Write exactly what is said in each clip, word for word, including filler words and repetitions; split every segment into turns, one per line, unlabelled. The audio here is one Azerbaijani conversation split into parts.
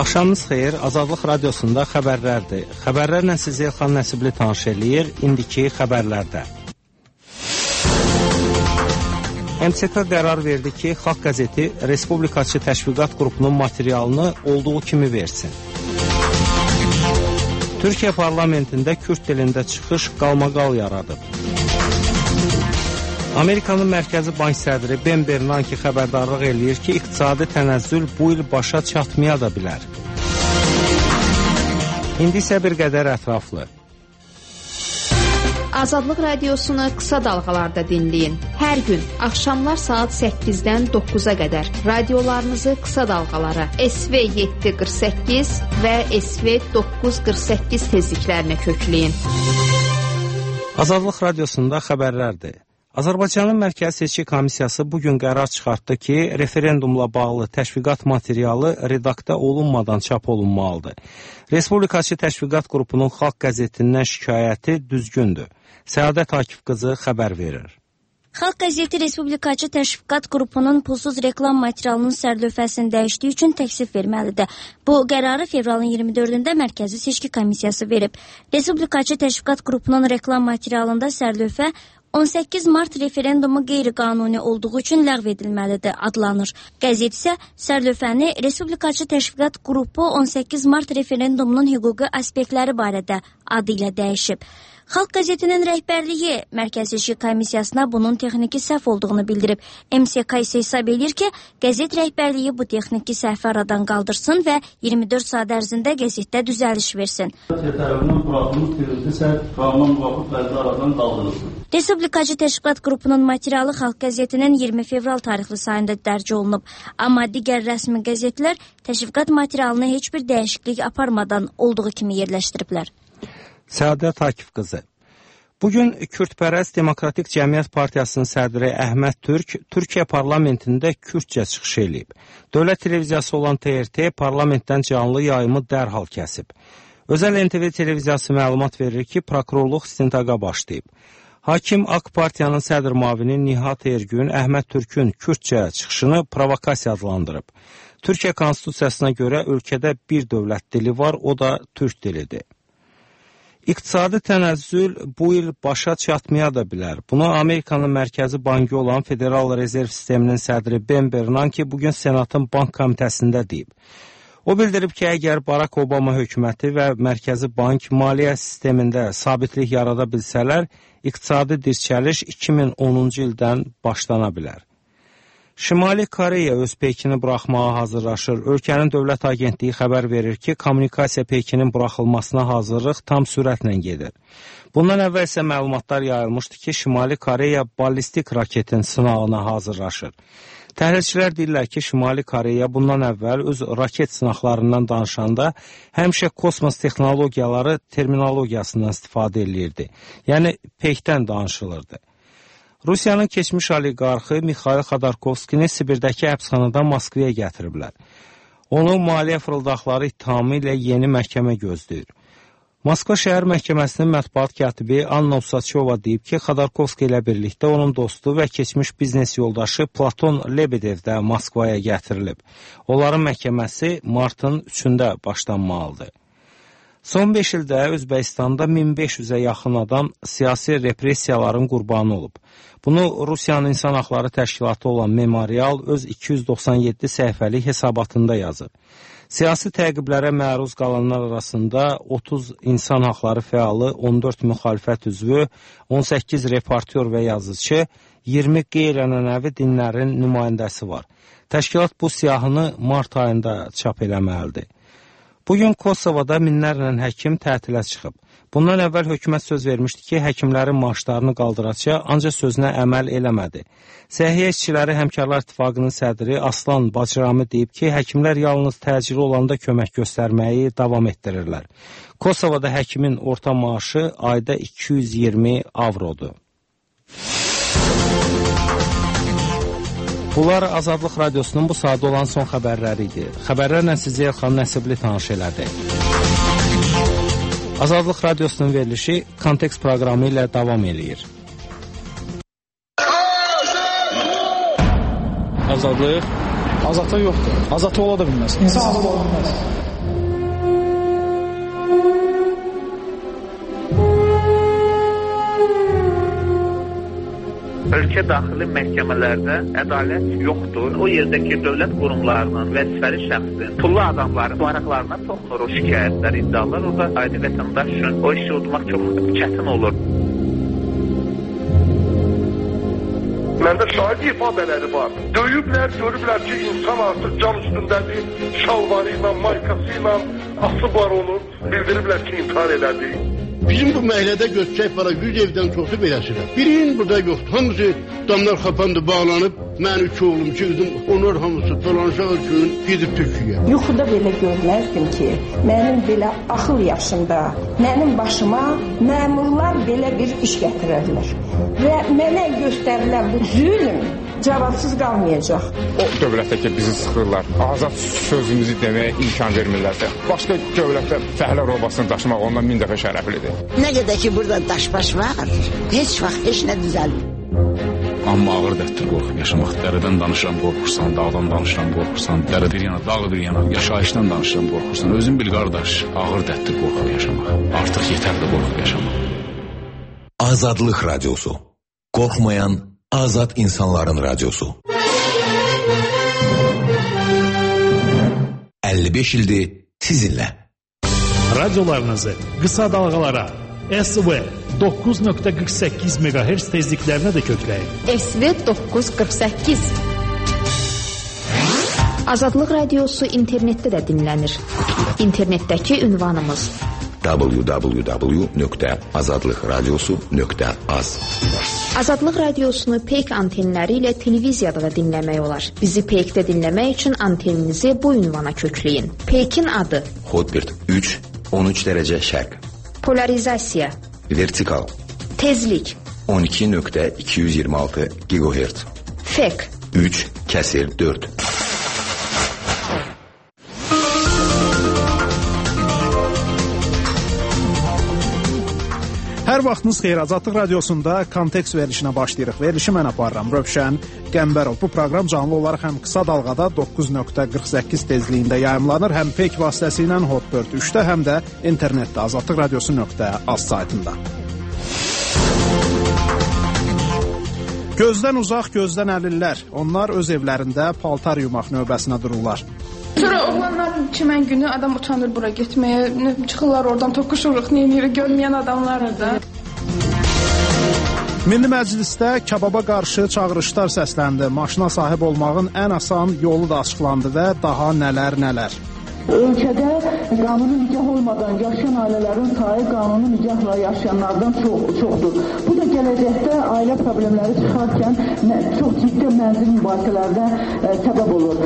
Axşamınız xeyir, Azadlıq Radiosunda xəbərlərdir. Xəbərlərlə sizi Elxan Nəsibli tanış eləyir, indiki xəbərlərdə. M S K qərar verdi ki, Xalq qəzeti Respublikaçı Təşviqat qrupunun materialını olduğu kimi versin. Türkiyə parlamentində Kürd dilində çıxış qalmaqal yaradıb. Amerikanın Mərkəzi Bank sədri Ben Bernanke xəbərdarlıq eləyir ki, iqtisadi tənəzzül bu il başa çatmaya da bilər. İndi isə bir qədər ətraflı.
Azadlıq Radiosunu qısa dalğalarda dinləyin. Hər gün axşamlar saat səkkizdən doqquza qədər radiolarınızı qısa dalğalara S V yeddi qırx səkkiz və S V doqquz qırx səkkiz tezliklərinə kökləyin.
Azadlıq Radiosunda xəbərlərdir. Azərbaycanın Mərkəzi Seçki Komissiyası bugün qərar çıxartdı ki, referendumla bağlı təşviqat materialı redaktə olunmadan çap olunmalıdır. Respublikaçı Təşviqat qrupunun Xalq qəzetindən şikayəti düzgündür. Səadət Akif qızı xəbər verir.
Xalq qəzeti Respublikaçı Təşviqat qrupunun pulsuz reklam materialının sərlövhəsini dəyişdiyi üçün təksif verməlidir. Bu qərarı fevralın iyirmi dördündə Mərkəzi Seçki Komissiyası verib. Respublikaçı Təşviqat qrupunun reklam materialında sərlövhə on səkkiz mart referendumu qeyri-qanuni olduğu üçün ləğv edilməlidir adlanır. Qəzet isə sərlövhəni Respublikaçı Təşviqat qrupu on səkkiz mart referendumunun hüquqi aspektləri barədə adı ilə dəyişib. Xalq qəzetinin rəhbərliyi Mərkəzi Seçki Komissiyasına bunun texniki səhv olduğunu bildirib. M S K isə hesab edir ki, qəzet rəhbərliyi bu texniki səhvi aradan qaldırsın və iyirmi dörd saat ərzində qəzetdə düzəliş versin. Respublikaçı Təşviqat qrupunun materialı Xalq qəzetinin iyirmi fevral tarixli sayında dərc olunub. Amma digər rəsmi qəzetlər təşviqat materialını heç bir dəyişiklik aparmadan olduğu kimi yerləşdiriblər.
Səadət Akif qızı. Bugün Kürdpərəst Demokratik Cəmiyyət Partiyasının sədri Əhməd Türk Türkiyə parlamentində kürdcə çıxış eləyib. Dövlət televiziyası olan T R T parlamentdən canlı yayımı dərhal kəsib. Özəl N T V televiziyası məlumat verir ki, prokurorluq istintaqa başlayıb. Hakim AK Partiyanın sədr müavini Nihat Ergün Əhməd Türkün kürdcə çıxışını provokasiya adlandırıb. Türkiyə konstitusiyasına görə ölkədə bir dövlət dili var, o da türk dilidir. İqtisadi tənəzzül bu il başa çatmaya da bilər. Bunu Amerikanın Mərkəzi Bankı olan Federal Rezerv Sisteminin sədri Ben Bernanke bugün Senatın Bank Komitəsində deyib. O bildirib ki, əgər Barack Obama hökuməti və Mərkəzi Bank maliyyə sistemində sabitlik yarada bilsələr, iqtisadi dirçəliş iki min onuncu ildən başlana bilər. Şimali Koreya öz Pekini buraxmağa hazırlaşır. Ölkənin dövlət agentliyi xəbər verir ki, kommunikasiya Pekinin buraxılmasına hazırlıq tam sürətlə gedir. Bundan əvvəl isə məlumatlar yayılmışdı ki, Şimali Koreya ballistik raketin sınağına hazırlaşır. Təhlilçilər deyirlər ki, Şimali Koreya bundan əvvəl öz raket sınaqlarından danışanda həmişə kosmos texnologiyaları terminologiyasından istifadə edirdi. Yəni, Pekdən danışılırdı. Rusiyanın keçmiş oliqarxı Mixail Xodorkovskini Sibirdəki həbsxanadan Moskvaya gətiriblər. Onu maliyyə fırıldaqları ittihamı ilə yeni məhkəmə gözləyir. Moskva şəhər məhkəməsinin mətbuat katibi Anna Usaçova deyib ki, Xodorkovski ilə birlikdə onun dostu və keçmiş biznes yoldaşı Platon Lebedev də Moskvaya gətirilib. Onların məhkəməsi martın üçündə başlanmalıdır. Son beş ildə Özbəkistanda min beş yüzə yaxın adam siyasi repressiyaların qurbanı olub. Bunu Rusiyanın İnsan Haqları Təşkilatı olan Memorial öz iki yüz doxsan yeddi səhifəlik hesabatında yazır. Siyasi təqiblərə məruz qalanlar arasında otuz insan haqları fəalı, on dörd müxalifət üzvü, on səkkiz reportyor və yazıcı, iyirmi qeyri-ənənəvi dinlərin nümayəndəsi var. Təşkilat bu siyahını mart ayında çap eləməlidir. Bugün Kosovada minlərlə həkim tətilə çıxıb. Bundan əvvəl hökumət söz vermişdi ki, həkimlərin maaşlarını qaldıracaq, ancaq sözünə əməl eləmədi. Səhiyyə işçiləri Həmkarlar İttifaqının sədri Aslan Bacrami deyib ki, həkimlər yalnız təcili olanda kömək göstərməyi davam etdirirlər. Kosovada həkimin orta maaşı ayda iki yüz iyirmi avrodur. Bunlar Azadlıq Radiosunun bu saat olan son xəbərləri idi. Xəbərlərlə sizi Elxan Nəsibli tanış elədi. Azadlıq Radiosunun verilişi Kontekst proqramı ilə davam edir.
Azadlıq? Azadlıq yoxdur. Azadlıq ola da bilməz. İnsan azad ola bilməz. Ölkə daxili məhkəmələrdə ədalət yoxdur. O yerdəki dövlət qurumlarının vəzifəli şəxsin, pullu adamların maraqlarına toxunur o şikayətlər, iddialar. Orada adi vətəndaş üçün o işi udmaq çox çətin olur.
Məndə şahid ifadələri var. Döyüblər, görüblər ki, insan artıq cam üstündədir, şalvarı ilə, maykası ilə asıb var onu. Bildiriblər ki, intihar elədi.
Bizim bu məhəllədə götürək para yüz evdən çoxu beləsidir. Birinin burada yoxdur. Hamısı damlar xapandı, bağlanıb. Mən üç oğlum, iki qızım, onlar hamısı dolanışaq üçün gedib Türkiyə.
Yuxuda belə görməzdim ki, mənim belə axıl yaşımda, mənim başıma məmurlar belə bir iş gətirərlər. Və mənə göstərilən bu zülm cavabsız qalmayacaq.
O dövlətdə ki, bizi sıxırlar, azad sözümüzü deməyə imkan vermirlərsə, başqa dövlətdə fəhlə robasını daşımaq ondan min dəfə şərəflidir.
Nə qədər ki, burada daş-baş var, heç vaxt heç nə düzəlmir.
Amma ağır dətdir qorxub yaşamaq. Dərədən danışıram, qorxursan, dağdan danışıram, qorxursan, dərə bir yana, dağ bir yana, yaşayışdan danışıram, qorxursan. Özün bil, qardaş, ağır dətdir qorxub yaşamaq. Artıq yetərli qorxub yaşamaq.
Azadlıq Radyosu. Qorxmayan azad insanların radyosu. əlli beş ildir sizinlə.
Radyolarınızı qısa dalğalara S V doqquz nöqtə qırx səkkiz meqahertz tezliklərinə də kökləyin.
S V doqquz qırx səkkiz. Azadlıq Radiosu internetdə də dinlənir. İnternetdəki ünvanımız
w w w nöqtə azadlıq radiosu nöqtə az.
Azadlıq Radiosunu Peyk antenləri ilə televiziyada da dinləmək olar. Bizi Peykdə dinləmək üçün anteninizi bu ünvana kökləyin. Peykin adı
Hotbird üç on üç dərəcə şərq.
Polarizasiya
Vertikal.
Tezlik
on iki nöqtə iki yüz iyirmi altı gigahertz.
Fek
üç kəsir dörd.
Hər vaxtınız xeyir. Azadlıq Radiosunda kontekst verilişinə başlayırıq. Verilişi mən aparıram. Rövşən Qəmbərov. Bu proqram canlı olaraq həm qısa dalğada doqquz nöqtə qırx səkkiz tezliyində yayımlanır, həm Peyk vasitəsilə Hotbird üçdə, həm də internetdə azadlıq radiosu nöqtə az saytında. Gözdən uzaq, gözdən əlillər. Onlar öz evlərində paltar yumaq növbəsinə dururlar.
Sonra oğlanlar çimən günü adam utanır bura getməyə, çıxırlar oradan toqquşuruq, neyini görməyən adamlar da. Milli Məclisdə kebaba qarşı çağırışlar səsləndi. Maşına sahib olmağın ən asan yolu da açıqlandı və daha nələr nələr.
Ölkədə qanuni nikah olmadan yaşayan ailələrin sayı qanuni nikahla yaşayanlardan çox, çoxdur. Bu da gələcəkdə ailə problemləri çıxarkən çox ciddi mənzil mübahisələrdə səbəb olur.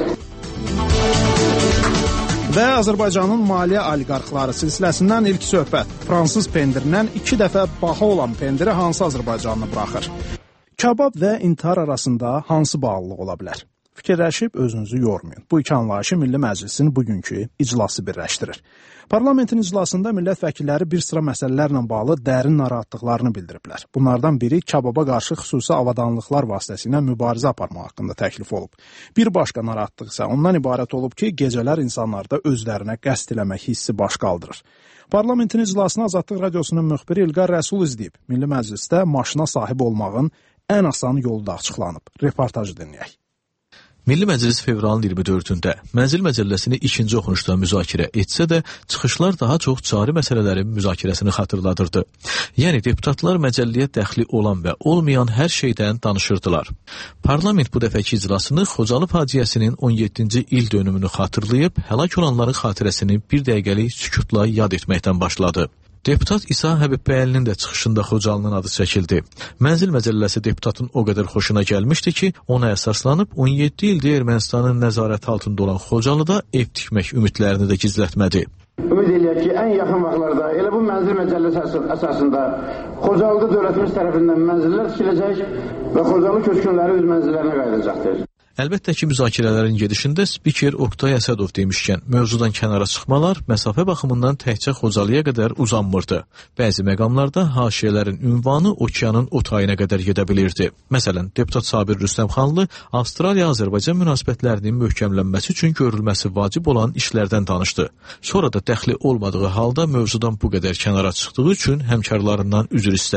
Və Azərbaycanın maliyyə oliqarxları silsiləsindən ilk söhbət. Fransız pendirindən iki dəfə baha olan pendiri hansı Azərbaycanlı buraxır? Kabab və intihar arasında hansı bağlılıq ola bilər? Fikirləşib özünüzü yormayın. Bu iki anlayışı Milli Məclisin bugünkü iclası birləşdirir. Parlamentin iclasında millət vəkilləri bir sıra məsələlərlə bağlı dərin narahatlıqlarını bildiriblər. Bunlardan biri kababa qarşı xüsusi avadanlıqlar vasitəsilə mübarizə aparmaq haqqında təklif olub. Bir başqa narahatlıq isə ondan ibarət olub ki, gecələr insanlarda özlərinə qəsd eləmək hissi baş qaldırır. Parlamentin iclasını Azadlıq Radiosunun müxbiri İlqar Rəsul izləyib. Milli Məclisdə maşına sahib olmağın ən asan yolu da açıqlanıb. Reportajı dinləyək.
Milli Məclis fevralın iyirmi dördündə Mənzil məcəlləsini ikinci oxunuşda müzakirə etsə də, çıxışlar daha çox cari məsələlərin müzakirəsini xatırladırdı. Yəni, deputatlar məcəlliyə dəxli olan və olmayan hər şeydən danışırdılar. Parlament bu dəfəki iclasını Xocalı faciəsinin on yeddinci il dönümünü xatırlayıb, həlak olanların xatirəsini bir dəqiqəlik sükutla yad etməkdən başladı. Deputat İsa Həbibbəylinin də çıxışında Xocalının adı çəkildi. Mənzil məcəlləsi deputatın o qədər xoşuna gəlmişdi ki, ona əsaslanıb on yeddi ildir Ermənistanın nəzarəti altında olan Xocalıda ev tikmək ümidlərini də gizlətmədi.
Ümid eləyək ki, ən yaxın vaxtlarda elə bu mənzil məcəlləsi əsasında Xocalıda dövlətimiz tərəfindən mənzillər tikiləcək və Xocalı köçkünləri öz mənzillərinə qayıdacaqdır.
Əlbəttə ki, müzakirələrin gedişində spiker Oqtay Əsədov demişkən, mövzudan kənara çıxmalar məsafə baxımından təkcə Xocalıya qədər uzanmırdı. Bəzi məqamlarda haşiyələrin ünvanı okeanın o tayına qədər gedə bilirdi. Məsələn, deputat Sabir Rüstəmxanlı Avstraliya-Azərbaycan münasibətlərinin möhkəmlənməsi üçün görülməsi vacib olan işlərdən danışdı. Sonra da dəxli olmadığı halda mövzudan bu qədər kənara çıxdığı üçün həmkarlarından üzr istədi.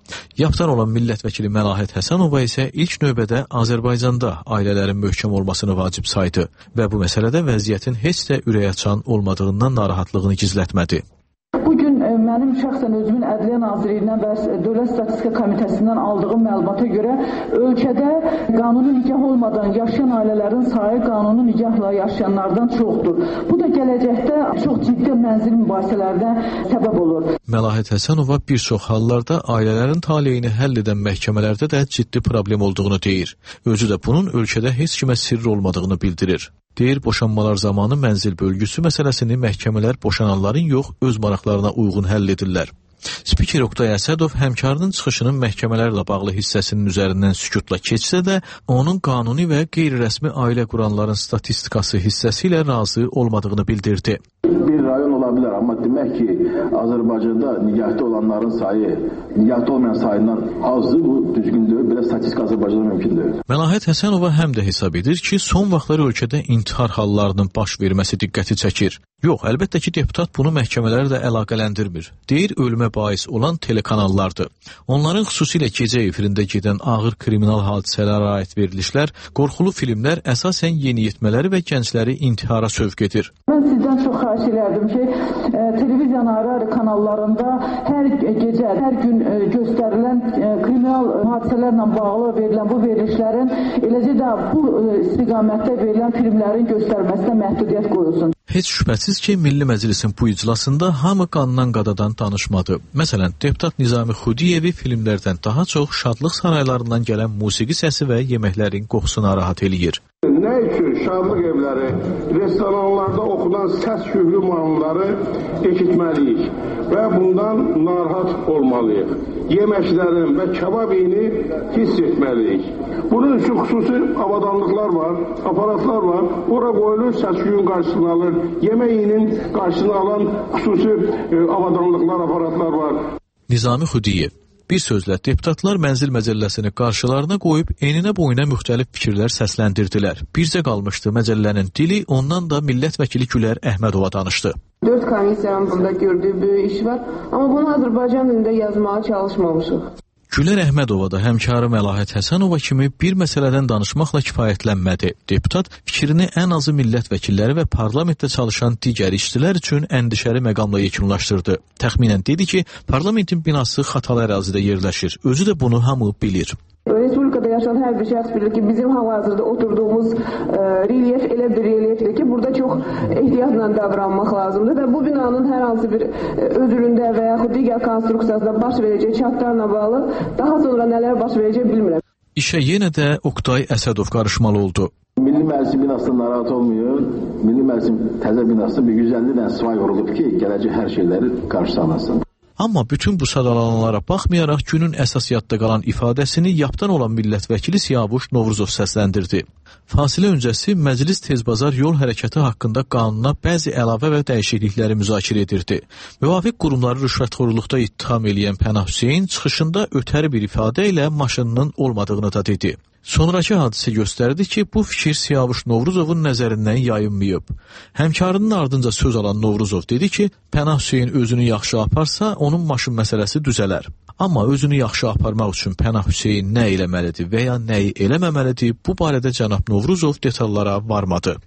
Yaptan olan millət vəkili Məlahət Həsənova isə ilk növbədə Azərbaycanda ailələrin möhkəm olmasını vacib saydı və bu məsələdə vəziyyətin heç də ürəkaçan olmadığından narahatlığını gizlətmədi.
Bugün e, mənim şəxsən özümün Ədliyyə Nazirliyindən və Dövlət Statistika Komitəsindən aldığım məlumata görə ölkədə qanuni nikah olmadan yaşayan ailələrin sayı qanuni nikahla yaşayanlardan çoxdur. Bu da gələcəkdə çox ciddi mənzil mübahisələrinə səbəb olur.
Məlahət Həsənova bir çox hallarda ailələrin taleyini həll edən məhkəmələrdə də ciddi problem olduğunu deyir. Özü də bunun ölkədə heç kimə sirr olmadığını bildirir. Deyir, boşanmalar zamanı mənzil bölgüsü məsələsini məhkəmələr boşananların yox, öz maraqlarına uyğun həll edirlər. Spiker Oqtay Əsədov həmkarının çıxışının məhkəmələrlə bağlı hissəsinin üzərindən sükutla keçsə də, onun qanuni və qeyri-rəsmi ailə quranların statistikası hissəsi ilə razı olmadığını bildirdi.
Bir rayon ola bilər, amma demək ki, Azərbaycanda nikahda olanların sayı, nikahda olmayan sayından azdır, bu düzgündür, belə statistika Azərbaycanda mümkün deyil.
Məlahət Həsənova həm də hesab edir ki, son vaxtlar ölkədə intihar hallarının baş verməsi diqqəti çəkir. Yox, əlbəttə ki, deputat bunu məhkəmələrə də əlaqələndirmir. Deyir, ölümə bais olan telekanallardır. Onların xüsusilə gecə efirində gedən ağır kriminal hadisələrə aid verilişlər, qorxulu filmlər əsasən yeniyetmələri və gəncləri intihara sövq edir.
Mən sizdən çox xahiş edirdim ki, e, televiziyanın ayrı-ayrı kanallarında hər gecə, hər gün e, göstərilən e, kriminal hadisələrlə bağlı verilən bu verilişlərin, eləcə də bu e, istiqamətdə verilən filmlərin göstərməsinə məhdudiyyət qoyulsun.
Heç şübhəsiz ki, Milli Məclisin bu iclasında hamı qandan qadadan danışmadı. Məsələn, deputat Nizami Xudiyevi filmlərdən daha çox şadlıq saraylarından gələn musiqi səsi və yeməklərin qoxusu narahat eləyir.
Nə üçün şadlıq evləri, restoranlarda oxunan səs küflü mahnıları eşitməliyik və bundan narahat olmalıyıq. Yeməklərin və kebab yeyini hiss etməliyik. Bunun üçün xüsusi avadanlıqlar var, aparatlar var. Ora qoyulur, səs-küyün qarşısını alır. Yemək yeyinin qarşısını alan xüsusi e, avadanlıqlar, aparatlar var.
Nizami Xudiyev. Bir sözlə, deputatlar mənzil məcəlləsini qarşılarına qoyub eninə boyuna müxtəlif fikirlər səsləndirdilər. Bircə qalmışdı məcəllənin dili, ondan da millət vəkili Gülər Əhmədova danışdı.
Dörd komisyanın burada gördüyü böyük iş var, amma bunu Azərbaycan dilində yazmağa çalışmamışıq.
Gülər Əhmədova da həmkarı Məlahət Həsənova kimi bir məsələdən danışmaqla kifayətlənmədi. Deputat fikrini ən azı millət vəkilləri və parlamentdə çalışan digər işçilər üçün əndişəli məqamla yekunlaşdırdı. Təxminən dedi ki, parlamentin binası xatalı ərazidə yerləşir. Özü də bunu hamı bilir.
Respublikada yaşayan hər bir şəxs bilir ki, bizim hal-hazırda oturduğumuz e, relyef elə bir relyefdir ki, burada çox ehtiyatla davranmaq lazımdır və bu binanın hər hansı bir e, özülündə və yaxud digər konstruksiyasında baş verəcək çatlarla bağlı daha sonra nələr baş verəcək bilmirəm.
İşə yenə də Oqtay Əsədov qarışmalı oldu.
Milli Məclisin binasından narahat olmuyor. Milli Məclisin təzə binası bir yüz əlli dənə svay vurulub ki, gələcək hər şeyləri qarşı alasın.
Amma bütün bu sadalananlara baxmayaraq günün əsas yadda qalan ifadəsini yaptan olan millət vəkili Siyavuş Novruzov səsləndirdi. Fasilə öncəsi məclis tezbazar yol hərəkəti haqqında qanuna bəzi əlavə və dəyişiklikləri müzakirə edirdi. Müvafiq qurumları rüşvətxorluqda ittiham eləyən Pənah Hüseyn çıxışında ötəri bir ifadə ilə maşınının olmadığını da dedi. Sonrakı hadisə göstərdi ki, bu fikir Siyavuş Novruzovun nəzərindən yayınmayıb. Həmkarının ardınca söz alan Novruzov dedi ki, Pənah Hüseyn özünü yaxşı aparsa, onun maşın məsələsi düzələr. Amma özünü yaxşı aparmaq üçün Pənah Hüseyn nə eləməlidir və ya nəyi eləməməlidir, bu barədə cənab Novruzov detallara varmadı.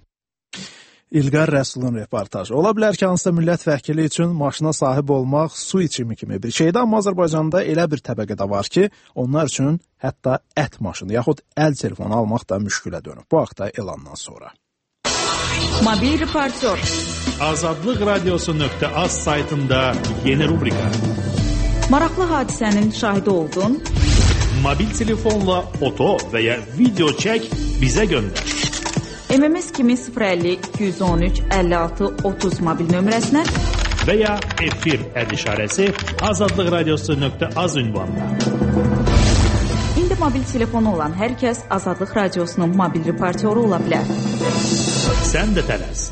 İlqar Rəsulun reportajı. Ola bilər ki, hansısa millət vəkili üçün maşına sahib olmaq su içimi kimi bir şeydir, amma Azərbaycanda elə bir təbəqə də var ki, onlar üçün hətta ət maşını yaxud əl telefonu almaq da müşkülə dönüb. Bu haqda elandan sonra.
Mobil reportyor.
Azadlıq radiosu nöqtə az saytında yeni rubrika.
Maraqlı hadisənin şahidi oldun.
Mobil telefonla foto və ya video çək, bizə göndər.
M M S kimi sıfır əlli iki yüz on üç əlli altı otuz mobil nömrəsinə
və ya efir əd işarəsi azadlıq radiosu nöqtə az ünvanına.
İndi mobil telefonu olan hər kəs Azadlıq radiosunun mobil reportyoru ola bilər.
Sən də tələs.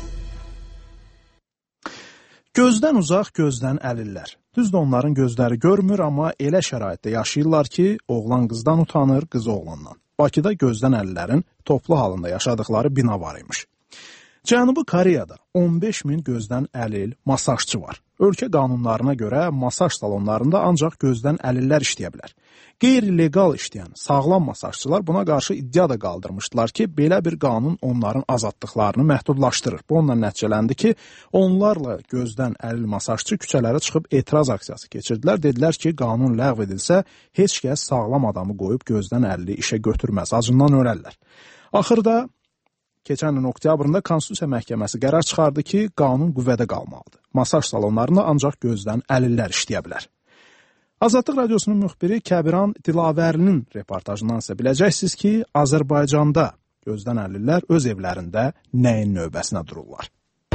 Gözdən uzaq, gözdən əlillər. Düzdür, onların gözləri görmür, amma elə şəraitdə yaşayırlar ki, oğlan qızdan utanır, qız oğlandan. Bakıda gözdən əlillərin toplu halında yaşadıkları bina var imiş. Cənubi Koreyada on beş min gözdən əlil masajçı var. Ölkə qanunlarına görə masaj salonlarında ancaq gözdən əlillər işləyə bilər. Qeyri-legal işləyən sağlam masajçılar buna qarşı iddia da qaldırmışdılar ki, belə bir qanun onların azadlıqlarını məhdudlaşdırır. Bu onunla nəticələndi ki, onlarla gözdən əlil masajçı küçələrə çıxıb etiraz aksiyası keçirdilər. Dedilər ki, qanun ləğv edilsə, heç kəs sağlam adamı qoyub gözdən əlili işə götürməz, acından ölərlər. Axırda keçən ilin oktyabrında Konstitusiya Məhkəməsi qərar çıxardı ki, qanun qüvvədə qalmalıdır. Masaj salonlarında ancaq gözdən əlillər işləyə bilər. Azadlıq Radiosunun müxbiri Kəbiran Dilavərinin reportajından isə biləcəksiniz ki, Azərbaycanda gözdən əlillər öz evlərində nəyin növbəsinə dururlar.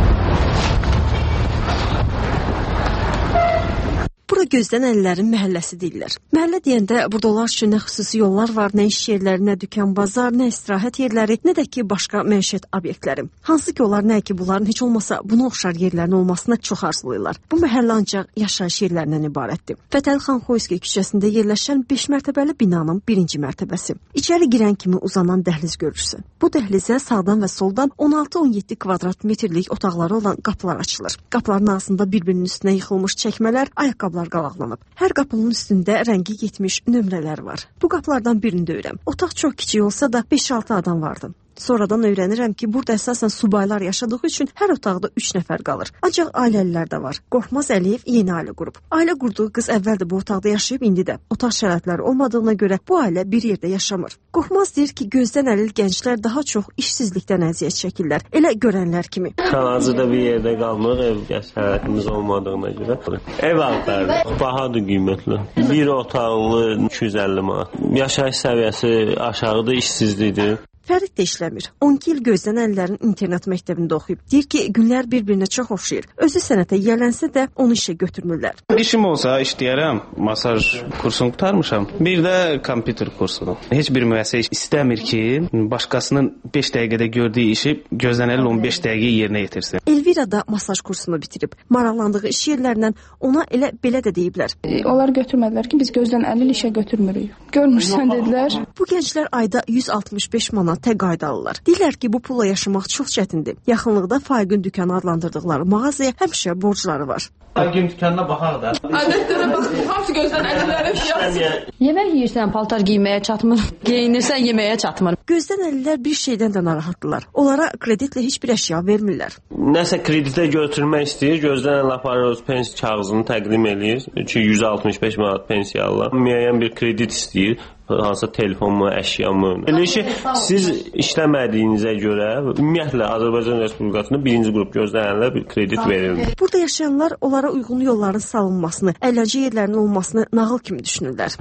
Bura gözdən əlillərin məhəlləsi deyirlər. Məhəllə deyəndə burada onlar üçün nə xüsusi yollar var, nə iş yerləri, nə dükan, bazar, nə istirahət yerləri, nə də ki, başqa məişət obyektləri. Hansı ki, onlar nə ki, bunların heç olmasa buna oxşar yerlərin olmasına çox arzulayırlar. Bu məhəllə ancaq yaşayış yerlərindən ibarətdir. Fətəli xan Xoyski küçəsində yerləşən beş mərtəbəli binanın birinci mərtəbəsi. İçəri girən kimi uzanan dəhliz görürsən. Bu dəhlizə sağdan və soldan on altı on yeddi kvadrat metrlik otaqları olan qapılar açılır. Qapıların ağzında bir-birinin üstünə yıxılmış çəkmələr, ayaqqabılar qalaqlanıb. Hər qapının üstündə rəngi getmiş nömrələr var. Bu qapılardan birini döyürəm. Otaq çox kiçik olsa da beş altı adam vardı. Sonradan öyrənirəm ki, burada əsasən subaylar yaşadığı üçün hər otaqda üç nəfər qalır. Ancaq ailəlilər də var. Qorxmaz Əliyev yeni ailə qurub. Ailə qurduğu qız əvvəldə bu otaqda yaşayıb, indi də otaq şəraitləri olmadığına görə bu ailə bir yerdə yaşamır. Qorxmaz deyir ki, gözdən əlil gənclər daha çox işsizlikdən əziyyət çəkirlər. Elə görənlər kimi.
Hal-hazırda bir yerdə qalmırıq, ev şəraitimiz olmadığına görə. Ev ağlardır, bahadır, qiymətli. Bir otaqlı iki yüz əlli manat. Yaşayış səviyyəsi aşağıdır, işsizlikdir.
Fərid də işləmir. on iki il gözdən əlillərin internet məktəbində oxuyub. Deyir ki, günlər bir-birinə çox oxşayır. Özü sənətə yiyələnsə də onu işə götürmürlər.
İşim olsa işləyərəm. Masaj kursunu qurtarmışam. Bir də kompüter kursunu. Heç bir müəssisə istəmir ki, başqasının beş dəqiqədə gördüyü işi gözdən əlil on beş dəqiqə yerinə yetirsin.
Elvira da masaj kursunu bitirib. Maraqlandığı iş yerlərindən ona elə belə də deyiblər.
Onlar götürmədilər ki, biz gözdən əlil işə götürmürük. Görmürsən dedilər.
Bu gənclər ayda yüz altmış beş manat təqaüd alırlar. Deyirlər ki, bu pulla yaşamaq çox çətindir. Yaxınlıqda Faiqin dükanı adlandırdıqları mağazaya həmişə borcları var.
Faiqin dükanına baxaq da.
Adətlərə bax, hamısı gözdən əlillərin
yaşasın. Yemək yeyirsən, paltar giyməyə çatmır. Geyinirsən, yeməyə çatmır.
Gözdən əlillər bir şeydən də narahatdılar. Onlara kreditlə heç bir əşya vermirlər.
Nəsə kreditə götürmək istəyir, gözdən əlil aparır, öz pensiya kağızını təqdim eləyir ki, yüz altmış beş manat pensiya alır. Müəyyən bir kredit istəyir. Hansısa telefonmu, əşyamı. Elə ki, siz işləmədiyinizə görə ümumiyyətlə Azərbaycan Respublikasında birinci qrup gözdən əlillərə bir kredit verilmir.
Burada yaşayanlar onlara uyğun yolların salınmasını, əyləncə yerlərinin olmasını nağıl kimi düşünürlər.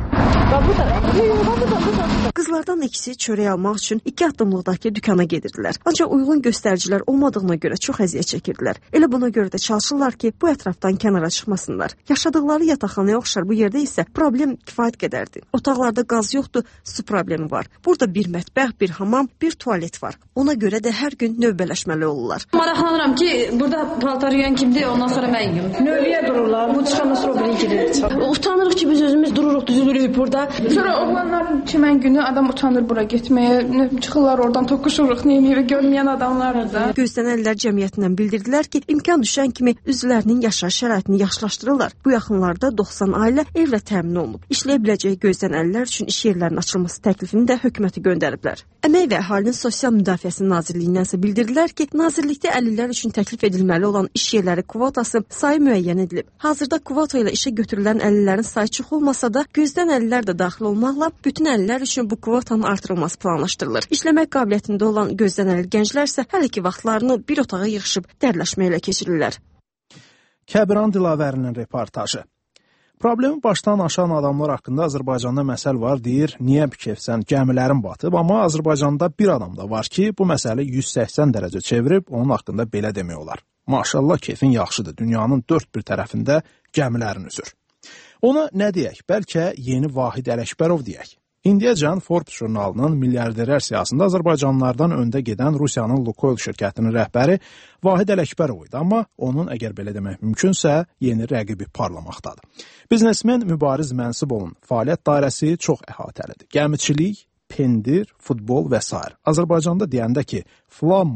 Qızlardan ikisi çörək almaq üçün iki addımlıqdakı dükana gedirdilər. Ancaq uyğun göstəricilər olmadığına görə çox əziyyət çəkirdilər. Elə buna görə də çalışırlar ki, bu ətrafdan kənara çıxmasınlar. Yaşadıqları yataqxanaya oxşar bu yerdə isə problem kifayət qədərdir. Otaqlarda qaz yoxdur, su problemi var. Burada bir mətbəx, bir hamam, bir tualet var. Ona görə də hər gün növbələşməli olurlar.
Maraqlanıram ki, burada paltar yuyan kimdir, ondan sonra mən yuyum.
Növbəyə dururlar, bu çıxandan sonra biri girir.
Utanırıq ki, biz özümüz dururuq, düzülürük burada.
Sonra oğlanlar çimən günü adam utanır bura getməyə. Çıxırlar oradan toqquşuruq, neyini görməyən adamlardır da.
Gözdən əlillər cəmiyyətindən bildirdilər ki, imkan düşən kimi üzvlərinin yaşayış şəraitini yaxşılaşdırırlar. Bu yaxınlarda doxsan ailə evlə təmin olunub. İşləyə biləcəyi gözdən əlillər üçün iş yerlərinin açılması təklifini də hökuməti göndəriblər. Əmək və Əhalinin Sosial Müdafiəsi Nazirliyindən isə bildirdilər ki, nazirlikdə əlillər üçün təklif edilməli olan iş yerləri kvotası sayı müəyyən edilib. Hazırda kvota ilə işə götürülən əlillərin sayı çox olmasa da, gözdən əlillər də daxil olmaqla bütün əlillər üçün bu kvotanın artırılması planlaşdırılır. İşləmək qabiliyyətində olan gözdən əlil gənclər isə hələ ki vaxtlarını bir otağa yığışıb dərləşməklə keçirirlər.
Kəbiran Dilavərinin reportajı. Problemi başdan aşan adamlar haqqında Azərbaycanda məsəl var, deyir, niyə bikefsən, gəmilərin batıb, amma Azərbaycanda bir adam da var ki, bu məsələ yüz səksən dərəcə çevirib, onun haqqında belə demək olar. Maşallah, keyfin yaxşıdır, dünyanın dörd bir tərəfində gəmilərin üzür. Ona nə deyək, bəlkə yeni Vahid Ələkbərov deyək. İndiyəcən Forbes jurnalının milyarderlər siyasında Azərbaycanlılardan öndə gedən Rusiyanın Lukoil şirkətinin rəhbəri Vahid Ələkbərov idi, amma onun, əgər belə demək mümkünsə, yeni rəqibi parlamaqdadır. Biznesmen Mübariz Mənsibovun fəaliyyət dairəsi çox əhatəlidir. Gəmiçilik, pendir, futbol və s. Azərbaycanda deyəndə ki, filan mal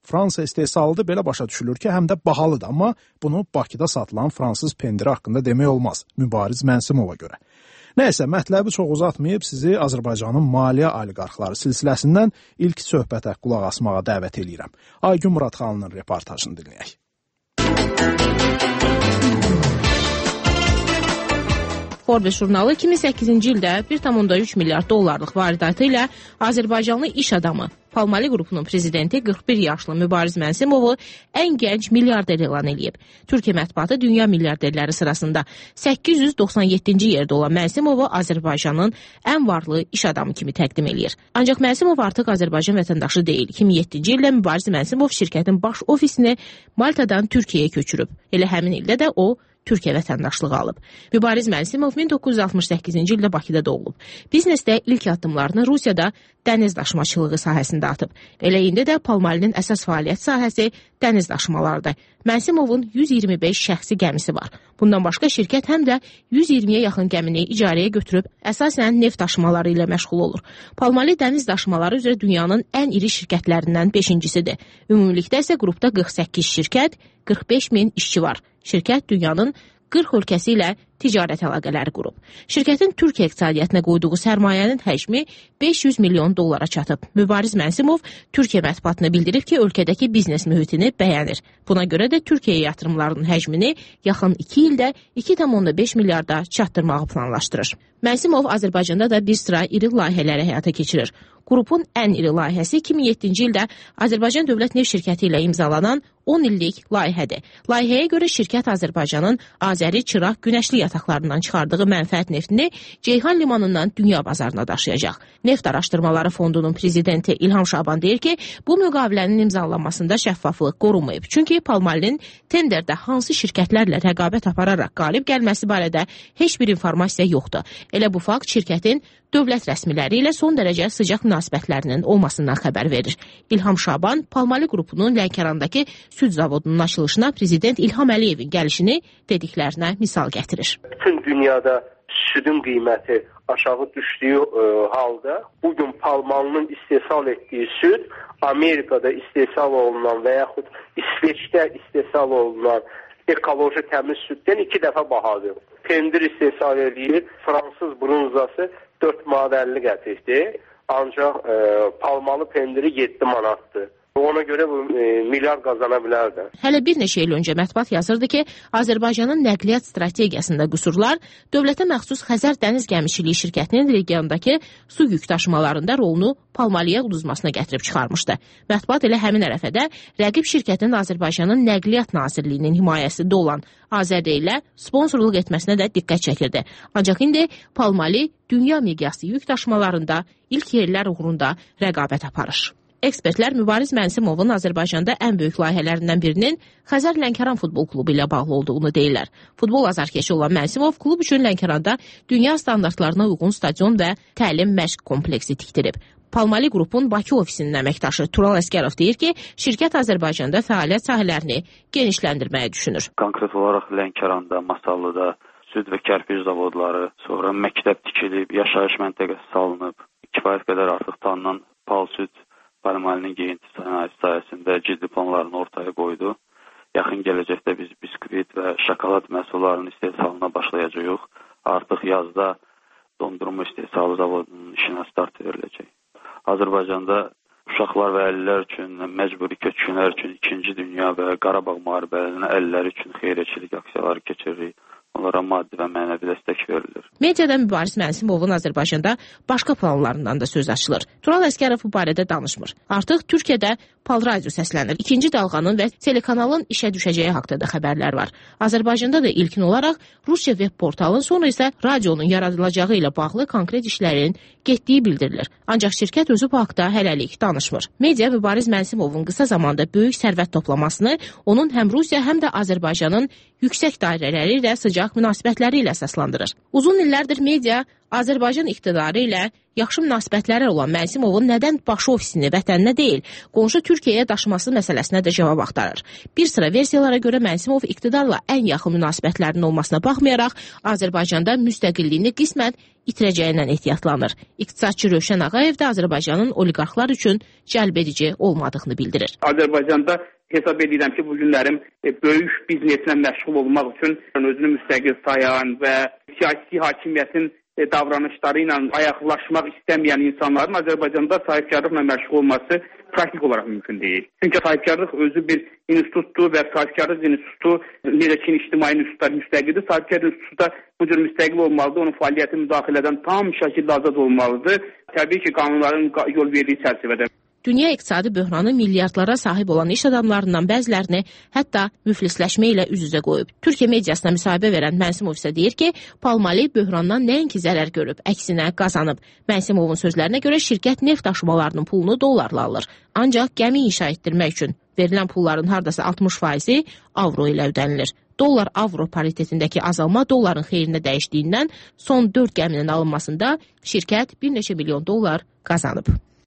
Fransa istehsalıdır, belə başa düşülür ki, həm də bahalıdır, amma bunu Bakıda satılan fransız pendiri haqqında demək olmaz, Mübariz Mənsimova görə. Nəysə, mətləbi çox uzatmayıb sizi Azərbaycanın maliyyə oliqarxları silsiləsindən ilk söhbətə qulaq asmağa dəvət edirəm. Aygün Muradxanın reportajını dinləyək.
Forbes jurnalı iki min səkkizinci ildə bir tam onda üç milyard dollarlıq varidatı ilə Azərbaycanlı iş adamı, Palmali qrupunun prezidenti qırx bir yaşlı Mübariz Mənsimovu ən gənc milyarder elan edib. Türkiyə mətbuatı dünya milyarderləri sırasında səkkiz yüz doxsan yeddinci yerdə olan Mənsimovu Azərbaycanın ən varlı iş adamı kimi təqdim edir. Ancaq Mənsimov artıq Azərbaycan vətəndaşı deyil. iki min yeddinci ildə Mübariz Mənsimov şirkətin baş ofisini Maltadan Türkiyəyə köçürüb. Elə həmin ildə də o Türkiyə vətəndaşlığı alıb. Mübariz Mənsimov min doqquz yüz altmış səkkizinci ildə Bakıda doğulub. Biznesdə ilk addımlarını Rusiyada dəniz daşımaçılığı sahəsində atıb. Elə indi də Palmalinin əsas fəaliyyət sahəsi dəniz daşımalarıdır. Mənsimovun yüz iyirmi beş şəxsi gəmisi var. Bundan başqa şirkət həm də yüz iyirmiyə yaxın gəmini icarəyə götürüb əsasən neft daşımaları ilə məşğul olur. Palmali dəniz daşımaları üzrə dünyanın ən iri şirkətlərindən beşincisidir. Ümumilikdə isə qrupda qırx səkkiz şirkət, qırx beş min işçi var. Şirkət dünyanın qırx ölkəsi ilə ticarət əlaqələri qurub. Şirkətin Türkiyə iqtisadiyyatına qoyduğu sərmayənin həcmi beş yüz milyon dollara çatıb. Mübariz Mənsimov Türkiyə mətbuatına bildirib ki, ölkədəki biznes mühitini bəyənir. Buna görə də Türkiyəyə yatırımlarının həcmini yaxın iki ildə iki tam onda beş milyarda çatdırmağı planlaşdırır. Mənsimov Azərbaycanda da bir sıra iri layihələri həyata keçirir. Qrupun ən iri layihəsi iki min yeddinci ildə Azərbaycan Dövlət Neft Şirkəti ilə imzalanan on illik layihədir. Layihəyə görə şirkət Azərbaycanın Azəri, Çıraq, Günəşli yataqlarından çıxardığı mənfəət neftini Ceyhan limanından dünya bazarına daşıyacaq. Neft Araşdırmaları Fondunun prezidenti İlham Şaban deyir ki, bu müqavilənin imzalanmasında şəffaflıq qorunmayıb. Çünki Palmalinin tenderdə hansı şirkətlərlə rəqabət apararaq qalib gəlməsi barədə heç bir informasiya yoxdur. Elə bu fakt şirkətin dövlət rəsmiləri ilə son dərəcə sıcaq münasibətlərinin olmasından xəbər verir. İlham Şaban, Palmali qrupunun Lənkərandakı süd zavodunun açılışına prezident İlham Əliyevin gəlişini dediklərinə misal gətirir.
Bütün dünyada südün qiyməti aşağı düşdüyü e, halda bugün Palmalının istehsal etdiyi süd Amerikada istehsal olunan və yaxud İsveçdə istehsal olunan ekoloji təmiz süddən iki dəfə bahadır. Pendir istehsal edir, fransız brunzası dörd manat əlli qəpikdir, ancaq e, palmalı pendiri yeddi manatdır. Ona görə bu e, milyar qazana bilərdi.
Hələ bir neçə il öncə mətbuat yazırdı ki, Azərbaycanın nəqliyyat strategiyasında qüsurlar dövlətə məxsus Xəzər Dəniz Gəmiçiliyi şirkətinin regiondakı su yük daşımalarında rolunu Palmaliyə uduzmasına gətirib çıxarmışdı. Mətbuat elə həmin ərəfədə rəqib şirkətin Azərbaycanın Nəqliyyat Nazirliyinin himayəsində olan Azərdə ilə sponsorluq etməsinə də diqqət çəkirdi. Ancaq indi Palmali dünya miqyaslı yük daşımalarında ilk yerlər uğrunda rəqabət aparır. Ekspertlər Mübariz Mənsimovun Azərbaycanda ən böyük layihələrindən birinin Xəzər Lənkəran futbol klubu ilə bağlı olduğunu deyirlər. Futbol azarkeşi olan Mənsimov klub üçün Lənkəranda dünya standartlarına uyğun stadion və təlim məşq kompleksi tikdirib. Palmali qrupun Bakı ofisinin əməkdaşı Tural Əskərov deyir ki, şirkət Azərbaycanda fəaliyyət sahələrini genişləndirməyə düşünür.
Konkret olaraq Lənkəranda, Masallıda süd və kərpic zavodları, sonra məktəb tikilib, yaşayış məntəqəsi salınıb, kifayət qədər artıq tanınan pal süd Palmalinin geyinti sənayesi sayəsində ciddi planlarını ortaya qoydu. Yaxın gələcəkdə biz biskvit və şokolad məhsullarının istehsalına başlayacağıq. Artıq yazda dondurma istehsalı zavodunun işinə start veriləcək. Azərbaycanda uşaqlar və əlillər üçün, məcburi köçkünlər üçün ikinci Dünya və Qarabağ müharibələrinin əlilləri üçün xeyriyyəçilik aksiyaları keçiririk. Onlara maddi və mənəvi dəstək verilir.
Mediada Mübariz Mənsimovun Azərbaycanda başqa planlarından da söz açılır. Tural Əskərov bu barədə danışmır. Artıq Türkiyədə Pal Radio səslənir. İkinci dalğanın və telekanalın işə düşəcəyi haqqında da xəbərlər var. Azərbaycanda da ilkin olaraq Rusça web portalın, sonra isə radionun yaradılacağı ilə bağlı konkret işlərin getdiyi bildirilir. Ancaq şirkət özü bu haqda hələlik danışmır. Media Mübariz Mənsimovun qısa zamanda böyük sərvət toplamasını onun həm Rusiya, həm də Azərbaycanın yüksək dairələri ilə sıcaq münasibətləri ilə əsaslandırır. Uzun illərdir media Azərbaycan iqtidarı ilə yaxşı münasibətləri olan Mənsimovun nədən baş ofisini vətəninə deyil, qonşu Türkiyəyə daşıması məsələsinə də cavab axtarır. Bir sıra versiyalara görə Mənsimov iqtidarla ən yaxın münasibətlərinin olmasına baxmayaraq, Azərbaycanda müstəqilliyini qismən itirəcəyindən ehtiyatlanır. İqtisadçı Rövşən Ağayev də Azərbaycanın oliqarxlar üçün cəlbedici olmadığını bildirir.
Azərbaycanda hesab edirəm ki, bu günlərim böyük bizneslə məşğul olmaq üçün özünü müstəqil sayan və siyasi hakimiyyətin davranışları ilə ayaqlaşmaq istəməyən insanların Azərbaycanda sahibkarlıqla məşğul olması praktik olaraq mümkün deyil. Çünki sahibkarlıq özü bir institutdur və sahibkarlıq institutu necə ki, ictimai institutlar müstəqildir. Sahibkarlıq institutu da bu cür müstəqil olmalıdır. Onun fəaliyyəti müdaxilədən tam şəkildə azad olmalıdır. Təbii ki, qanunların yol verdiyi çərçivədə.
Dünya iqtisadi böhranı milyardlara sahib olan iş adamlarından bəzilərini hətta müflisləşmə ilə üz-üzə qoyub. Türkiyə mediasına müsahibə verən Mənsimov isə deyir ki, Palmali böhrandan nəinki zərər görüb, əksinə qazanıb. Mənsimovun sözlərinə görə şirkət neft daşımalarının pulunu dollarla alır. Ancaq gəmi inşa etdirmək üçün verilən pulların hardasa altmış faizi avro ilə ödənilir. Dollar-avro paritetindəki azalma dolların xeyrinə dəyişdiyindən son dörd gəminin alınmasında şirkət bir neçə milyon dollar qazanıb.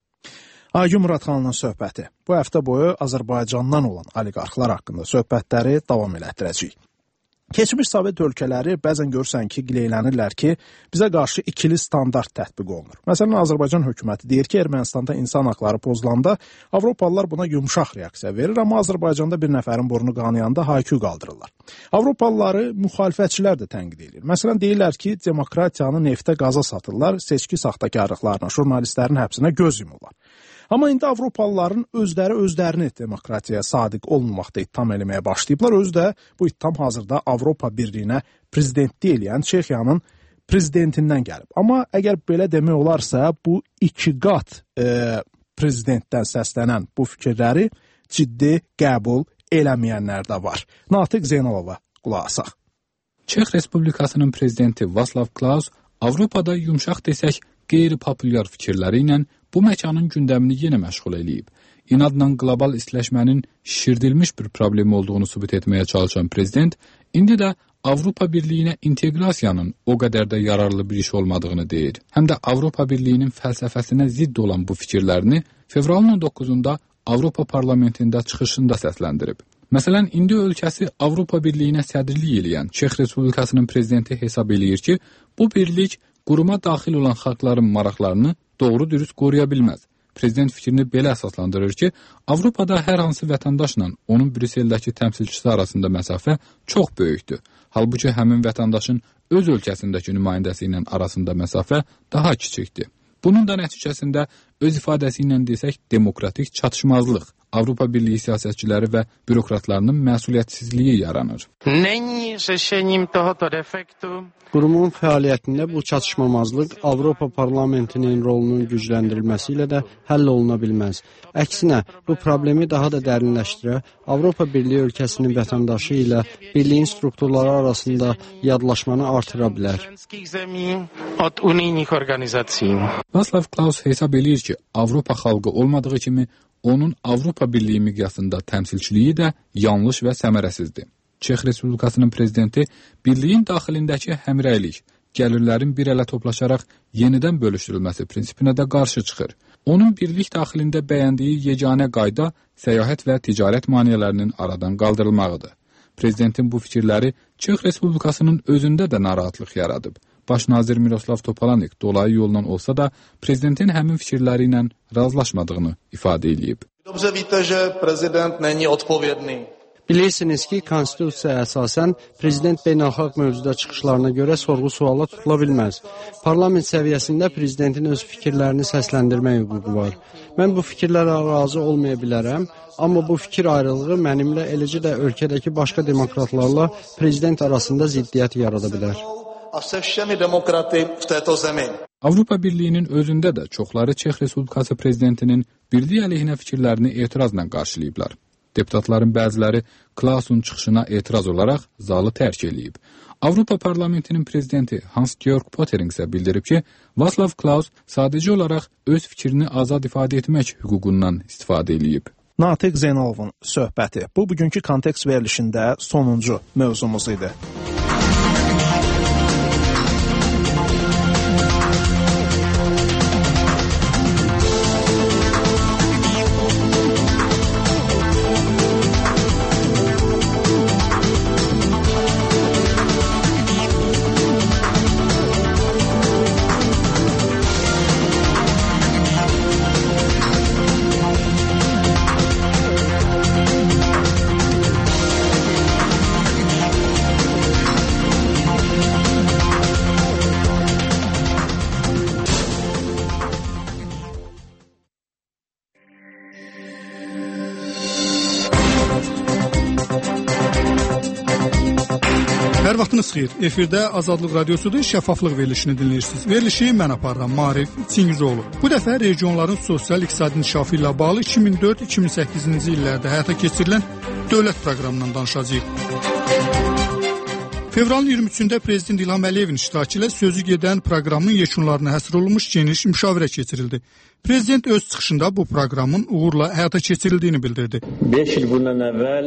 Aygün Muradxanın söhbəti. Bu həftə boyu Azərbaycandan olan oliqarxlar haqqında söhbətləri davam elətdirəcəyik. Keçmiş Sovet ölkələri bəzən görürsən ki, gileylənirlər ki, bizə qarşı ikili standart tətbiq olunur. Məsələn, Azərbaycan hökuməti deyir ki, Ermənistanda insan haqları pozulanda Avropalılar buna yumşaq reaksiya verir, amma Azərbaycanda bir nəfərin burnu qanayanda haykü qaldırırlar. Avropalıları müxalifətçilər də tənqid edir. Məsələn, deyirlər ki, demokratiyanı neftə qaza satırlar, seçki saxtakarlıqlarına, jurnalistlərin həbsinə göz yumurlar. Amma indi Avropalıların özləri özlərini demokratiyaya sadiq olmamaqda ittiham eləməyə başlayıblar. Özü də bu ittiham hazırda Avropa Birliyinə prezidentlik eləyən Çexiyanın prezidentindən gəlib. Amma əgər belə demək olarsa, bu iki qat e, prezidentdən səslənən bu fikirləri ciddi qəbul eləməyənlər də var. Natiq Zeynalova qulaq asaq.
Çex Respublikasının prezidenti Václav Klaus Avropada yumşaq desək qeyri-populyar fikirləri ilə bu məkanın gündəmini yenə məşğul eləyib. İnadla qlobal istiləşmənin şişirdilmiş bir problem olduğunu sübut etməyə çalışan prezident, indi də Avropa Birliyinə inteqrasiyanın o qədər də yararlı bir iş olmadığını deyir. Həm də Avropa Birliyinin fəlsəfəsinə zidd olan bu fikirlərini fevralın on doqquzunda Avropa Parlamentində çıxışında səsləndirib. Məsələn, indi ölkəsi Avropa Birliyinə sədrlik eləyən Çex Respublikasının prezidenti hesab eləyir ki, bu birlik quruma daxil olan xalqların maraqlarını doğru dürüst qoruya bilməz. Prezident fikrini belə əsaslandırır ki, Avropada hər hansı vətəndaşla onun Brüsseldəki təmsilçisi arasında məsafə çox böyükdür. Halbuki həmin vətəndaşın öz ölkəsindəki nümayəndəsi ilə arasında məsafə daha kiçikdir. Bunun da nəticəsində öz ifadəsi ilə desək demokratik çatışmazlıq, Avropa Birliyi siyasətçiləri və bürokratlarının məsuliyyətsizliyi yaranır.
Qurumun fəaliyyətində bu çatışmamazlıq Avropa Parlamentinin rolunun gücləndirilməsi ilə də həll oluna bilməz. Əksinə, bu problemi daha da dərinləşdirə, Avropa Birliyi ölkəsinin vətəndaşı ilə birliyin strukturları arasında yadlaşmanı artıra bilər.
Václav Klaus hesab eləyir ki, Avropa xalqı olmadığı kimi onun Avropa Birliyi miqyasında təmsilçiliyi də yanlış və səmərəsizdir. Çex Respublikasının prezidenti birliyin daxilindəki həmrəylik, gəlirlərin bir ələ toplaşaraq yenidən bölüşdürülməsi prinsipinə də qarşı çıxır. Onun birlik daxilində bəyəndiyi yeganə qayda səyahət və ticarət maneələrinin aradan qaldırılmağıdır. Prezidentin bu fikirləri Çex Respublikasının özündə də narahatlıq yaradıb. Baş nazir Miroslav Topalanek dolayı yolla olsa da prezidentin həmin fikirləri ilə razılaşmadığını ifadə edib.
Dobře víte, že prezident není odpovědný.
Bilirsiniz ki, konstitusiyaya əsasən prezident beynəlxalq mövzuda çıxışlarına görə sorğu-suala tutula bilməz. Parlament səviyyəsində prezidentin öz fikirlərini səsləndirmək hüququ var. Mən bu fikirlərə razı olmaya bilərəm, amma bu fikir ayrılığı mənimlə, eləcə də ölkədəki başqa demokratlarla prezident arasında ziddiyyət yarada bilər.
Avropa Birliyinin özündə də çoxları Çex Respublikası prezidentinin birlik əleyhinə fikirlərini etirazla qarşılayıblar. Deputatların bəziləri Klausun çıxışına etiraz olaraq zalı tərk edib. Avropa Parlamentinin prezidenti Hans-Georg Pöttering isə bildirib ki, Václav Klaus sadəcə olaraq öz fikrini azad ifadə etmək hüququndan istifadə edib.
Natiq Zeynalovun söhbəti bu bugünkü kontekst verilişində sonuncu mövzumuz idi.
Hər vaxtınız xeyir. Efirdə Azadlıq Radiosudur, şəffaflıq verilişini dinləyirsiniz. Verilişi mən aparıram, Maarif Çingizoğlu. Bu dəfə regionların sosial-iqtisadi inkişafı ilə bağlı iki min dörd iki min səkkizinci illərdə həyata keçirilən dövlət proqramından danışacağıq. Fevralın iyirmi üçündə Prezident İlham Əliyevin iştirakı ilə sözü gedən proqramın yekunlarına həsr olunmuş geniş müşavirə keçirildi. Prezident öz çıxışında bu proqramın uğurla həyata keçirildiyini bildirdi.
beş il bundan əvvəl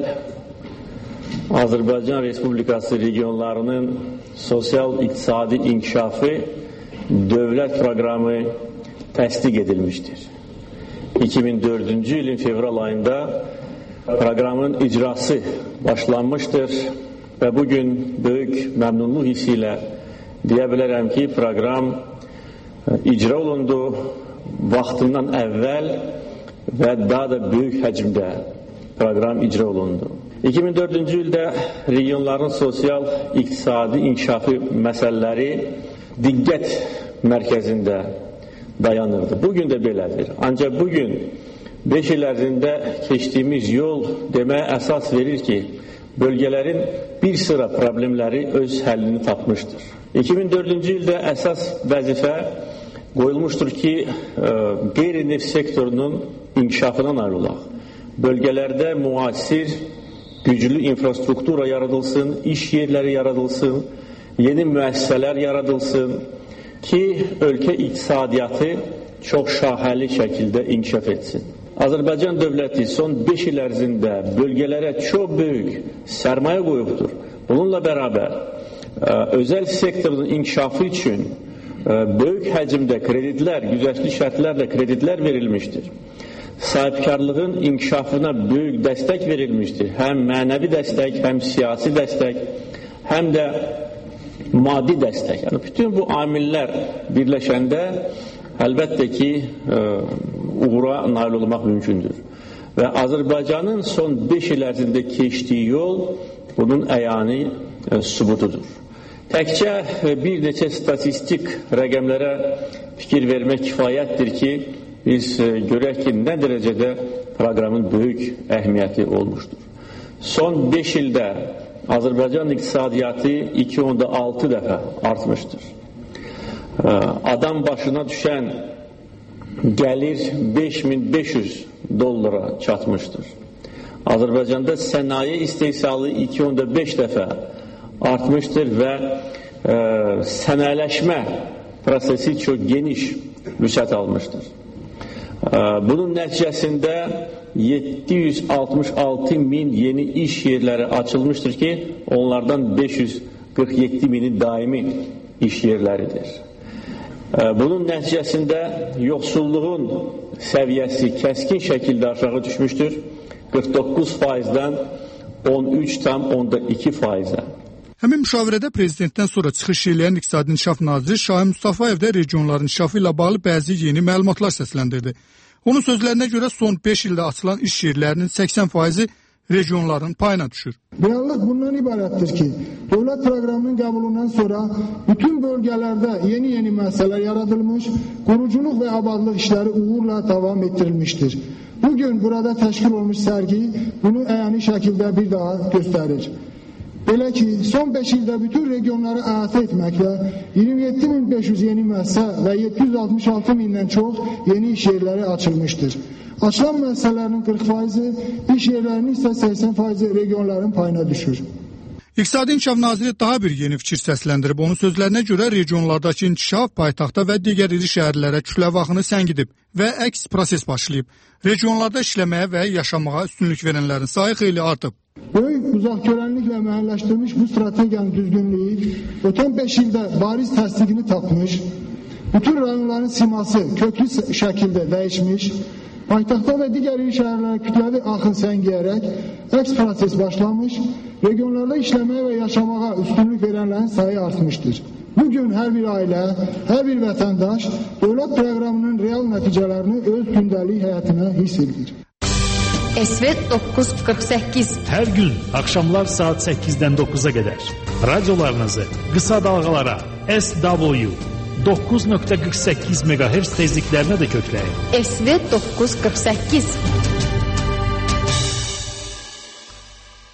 Azərbaycan Respublikası regionlarının sosial-iqtisadi inkişafı dövlət proqramı təsdiq edilmişdir. iki min dördüncü ilin fevral ayında proqramın icrası başlanmışdır və bugün böyük məmnunluq hissi ilə deyə bilərəm ki, proqram icra olundu, vaxtından əvvəl və daha da böyük həcmdə proqram icra olundu. iki min dördüncü ildə regionların sosial-iqtisadi inkişafı məsələləri diqqət mərkəzində dayanırdı. Bugün də belədir. Ancaq bugün beş il ərzində keçdiyimiz yol deməyə əsas verir ki, bölgələrin bir sıra problemləri öz həllini tapmışdır. iki min dördüncü ildə əsas vəzifə qoyulmuşdur ki, qeyri-neft sektorunun inkişafına nail olaq. Bölgələrdə müasir, güclü infrastruktura yaradılsın, iş yerləri yaradılsın, yeni müəssisələr yaradılsın ki, ölkə iqtisadiyyatı çox şaxəli şəkildə inkişaf etsin. Azərbaycan dövləti son beş il ərzində bölgələrə çox böyük sərmayə qoyubdur. Bununla bərabər özəl sektorun inkişafı üçün böyük həcmdə kreditlər, güzəştli şərtlərlə kreditlər verilmişdir. Sahibkarlığın inkişafına böyük dəstək verilmişdir. Həm mənəvi dəstək, həm siyasi dəstək, həm də maddi dəstək. Yəni, bütün bu amillər birləşəndə əlbəttə ki, uğura nail olmaq mümkündür. Və Azərbaycanın son beş il ərzində keçdiyi yol bunun əyani sübutudur. Təkcə bir neçə statistik rəqəmlərə fikir vermək kifayətdir ki, biz görək ki, nə dərəcədə proqramın böyük əhəmiyyəti olmuşdur. Son beş ildə Azərbaycan iqtisadiyyatı iki nöqtə altı dəfə artmışdır. Adam başına düşən gəlir beş min beş yüz dollara çatmışdır. Azərbaycanda sənaye istehsalı iki nöqtə beş dəfə artmışdır və e, sənayələşmə prosesi çox geniş vüsət almışdır. E, bunun nəticəsində yeddi yüz altmış altı min yeni iş yerləri açılmışdır ki, onlardan beş yüz qırx yeddi mini daimi iş yerləridir. Bunun nəticəsində yoxsulluğun səviyyəsi kəskin şəkildə aşağı düşmüşdür. qırx doqquz faizdən on üç tam onda iki faizə.
Həmin müşavirədə prezidentdən sonra çıxış edən İqtisadi İnkişaf Naziri Şahin Mustafayev də regionların inkişafı ilə bağlı bəzi yeni məlumatlar səsləndirdi. Onun sözlərinə görə son beş ildə açılan iş yerlərinin səksən faizi regionların payına düşür.
Reallıq bundan ibarətdir ki, dövlət proqramının qəbulundan sonra bütün bölgələrdə yeni-yeni müəssisələr yaradılmış, quruculuq və abadlıq işləri uğurla davam etdirilmişdir. Bugün burada təşkil olmuş sərgi bunu əyani şəkildə bir daha göstərir. Belə ki, son beş ildə bütün regionları əhatə etməklə iyirmi yeddi min beş yüz yeni müəssisə və yeddi yüz altmış altı mindən çox yeni iş yerləri açılmışdır. Açılan müəssisələrin qırx faizi, iş yerlərinin isə səksən faizi regionların payına düşür.
İqtisadi İnkişaf Naziri daha bir yeni fikir səsləndirib. Onun sözlərinə görə regionlardakı inkişaf paytaxta və digər iri şəhərlərə kütləvi axını səngidib və əks proses başlayıb. Regionlarda işləməyə və yaşamağa üstünlük verənlərin sayı xeyli artıb.
Böyük uzaqgörənliklə müəyyənləşdirilmiş bu strategiyanın düzgünlüyü ötən beş ildə bariz təsdiqini tapmış, bütün rayonların siması köklü şəkildə dəyişmiş, paytaxtda və digər il şəhərlərə kütləvi axın səngiyərək əks proses başlamış, regionlarda işləməyə və yaşamağa üstünlük verənlərin sayı artmışdır. Bugün hər bir ailə, hər bir vətəndaş dövlət proqramının real nəticələrini öz gündəlik həyatına hiss edir.
S V doqquz qırx səkkiz.
Hər gün axşamlar saat səkkizdən doqquza qədər radiolarınızı qısa dalğalara S W doqquz nöqtə qırx səkkiz meqahertz tezliklərinə də kökləyin.
S V doqquz qırx səkkiz.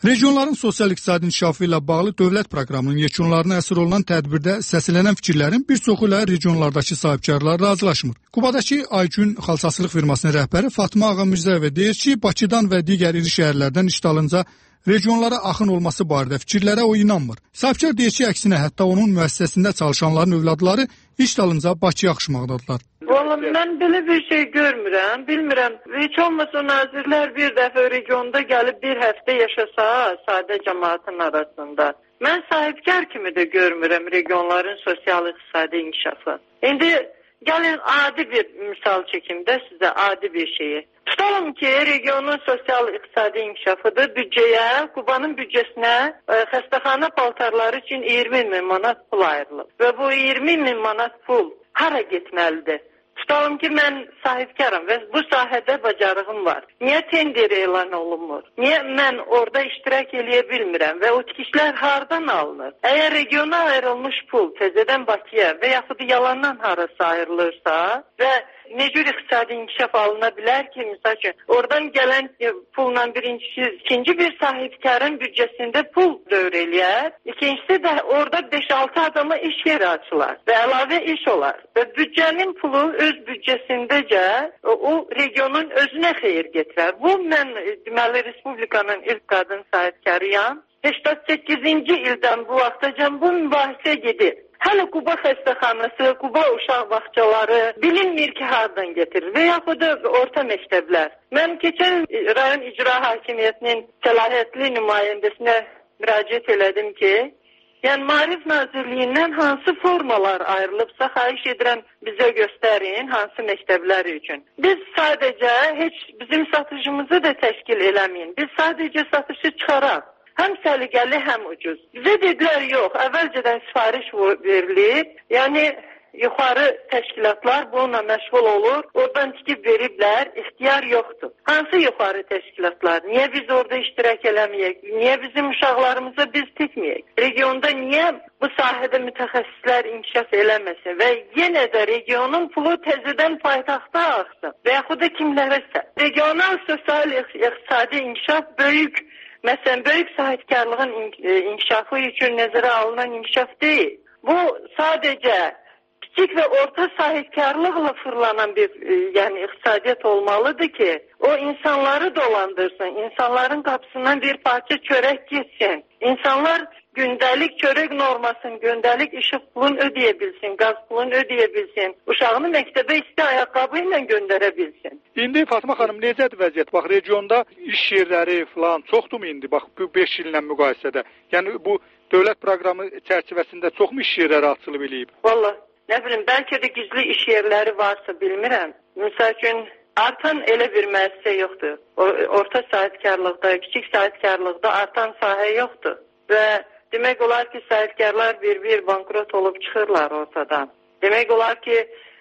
Regionların sosial-iqtisadi inkişafı ilə bağlı dövlət proqramının yekunlarına əsr olunan tədbirdə səslənən fikirlərin bir çoxu ilə regionlardakı sahibkarlar razılaşmır. Qubadakı Aygün xalçaçılıq firmasının rəhbəri Fatma Ağamirzəyeva deyir ki, Bakıdan və digər iri şəhərlərdən iş dalınca regionlara axın olması barədə fikirlərə o inanmır. Sahibkar deyir ki, əksinə hətta onun müəssisəsində çalışanların övladları iş dalınca Bakıya axışmaqdadılar.
Vallahi mən belə bir şey görmürəm, bilmirəm. Heç olmasa nazirlər bir dəfə regionda gəlib bir həftə yaşasa, sadə cəmaatın arasında. Mən sahibkar kimi də görmürəm regionların sosial-iqtisadi inkişafı. İndi gəlin adi bir misal çəkim də sizə, adi bir şeyi. Tutalım ki, regionun sosial-iqtisadi inkişafıdır, büdcəyə, Qubanın büdcəsinə ə, xəstəxana paltarları üçün iyirmi min manat pul ayrılıb. Və bu iyirmi min manat pul hara getməlidir? Tutalım ki, mən sahibkaram və bu sahədə bacarığım var. Niyə tender elan olunmur? Niyə mən orada iştirak eləyə bilmirəm və o tikişlər hardan alınır? Əgər regiona ayrılmış pul təzədən Bakıya və yaxud yalandan harasa ayrılırsa və ne cür iqtisadi inkişaf alına bilər ki, misal üçün, oradan gələn pulla birincisi, ikinci bir sahibkarın büdcəsində pul dövr eləyər, ikincisi də orada beş altı adama iş yeri açılar və əlavə iş olar. Və büdcənin pulu öz büdcəsindəcə o, o regionun özünə xeyir getirər. Bu, mən deməli Respublikanın ilk qadın sahibkarıyam. səksən səkkizinci ildən bu vaxtacan bu mübahisə gedir. Hələ Quba xəstəxanası, Quba uşaq bağçaları bilinmir ki, hardan getirir və yaxud da orta məktəblər. Mən keçən rayon icra hakimiyyətinin səlahiyyətli nümayəndəsinə müraciət elədim ki, yəni Maarif Nazirliyindən hansı formalar ayrılıbsa, xahiş edirəm bizə göstərin, hansı məktəblər üçün. Biz sadəcə heç bizim satıcımızı da təşkil eləməyin, biz sadəcə satışı çıxaraq. Həm səliqəli, həm ucuz. Bizə dedilər, yox, əvvəlcədən sifariş verilir, yəni yuxarı təşkilatlar bununla məşğul olur, oradan tikib veriblər, ixtiyar yoxdur. Hansı yuxarı təşkilatlar? Niyə biz orada iştirak eləməyək? Niyə bizim uşaqlarımıza biz tikməyək? Regionda niyə bu sahədə mütəxəssislər inkişaf eləməsin və yenə də regionun pulu təzədən paytaxta axsın və yaxud da kimlərəsə. Regional sosial-iqtisadi inkişaf böyük, məsələn, böyük sahibkarlığın inkişafı üçün nəzərə alınan inkişaf deyil. Bu sadəcə kiçik və orta sahibkarlıqla fırlanan bir yəni iqtisadiyyat olmalıdır ki, o insanları dolandırsın, insanların qapısından bir parça çörək geçsin. İnsanlar gündəlik çörək normasını, gündəlik işıq pulunu ödəyə bilsin, qaz pulunu ödəyə bilsin, uşağını məktəbə isti ayaqqabı ilə göndərə bilsin.
İndi Fatma xanım, necədir vəziyyət? Bax, regionda iş yerləri falan çoxdurmu indi, bax, bu beş illə müqayisədə? Yəni, bu dövlət proqramı çərçivəsində çoxmu iş yerləri açılıb eləyib?
Valla, nə bilim, bəlkə də gizli iş yerləri varsa bilmirəm. Misal üçün, artan elə bir müəssisə yoxdur. Orta sahibkarlıqda, kiçik sahibkarlıqda artan sahə yoxdur. Və demək olar ki, sahibkarlar bir-bir bankrot olub çıxırlar ortadan. Demək olar ki,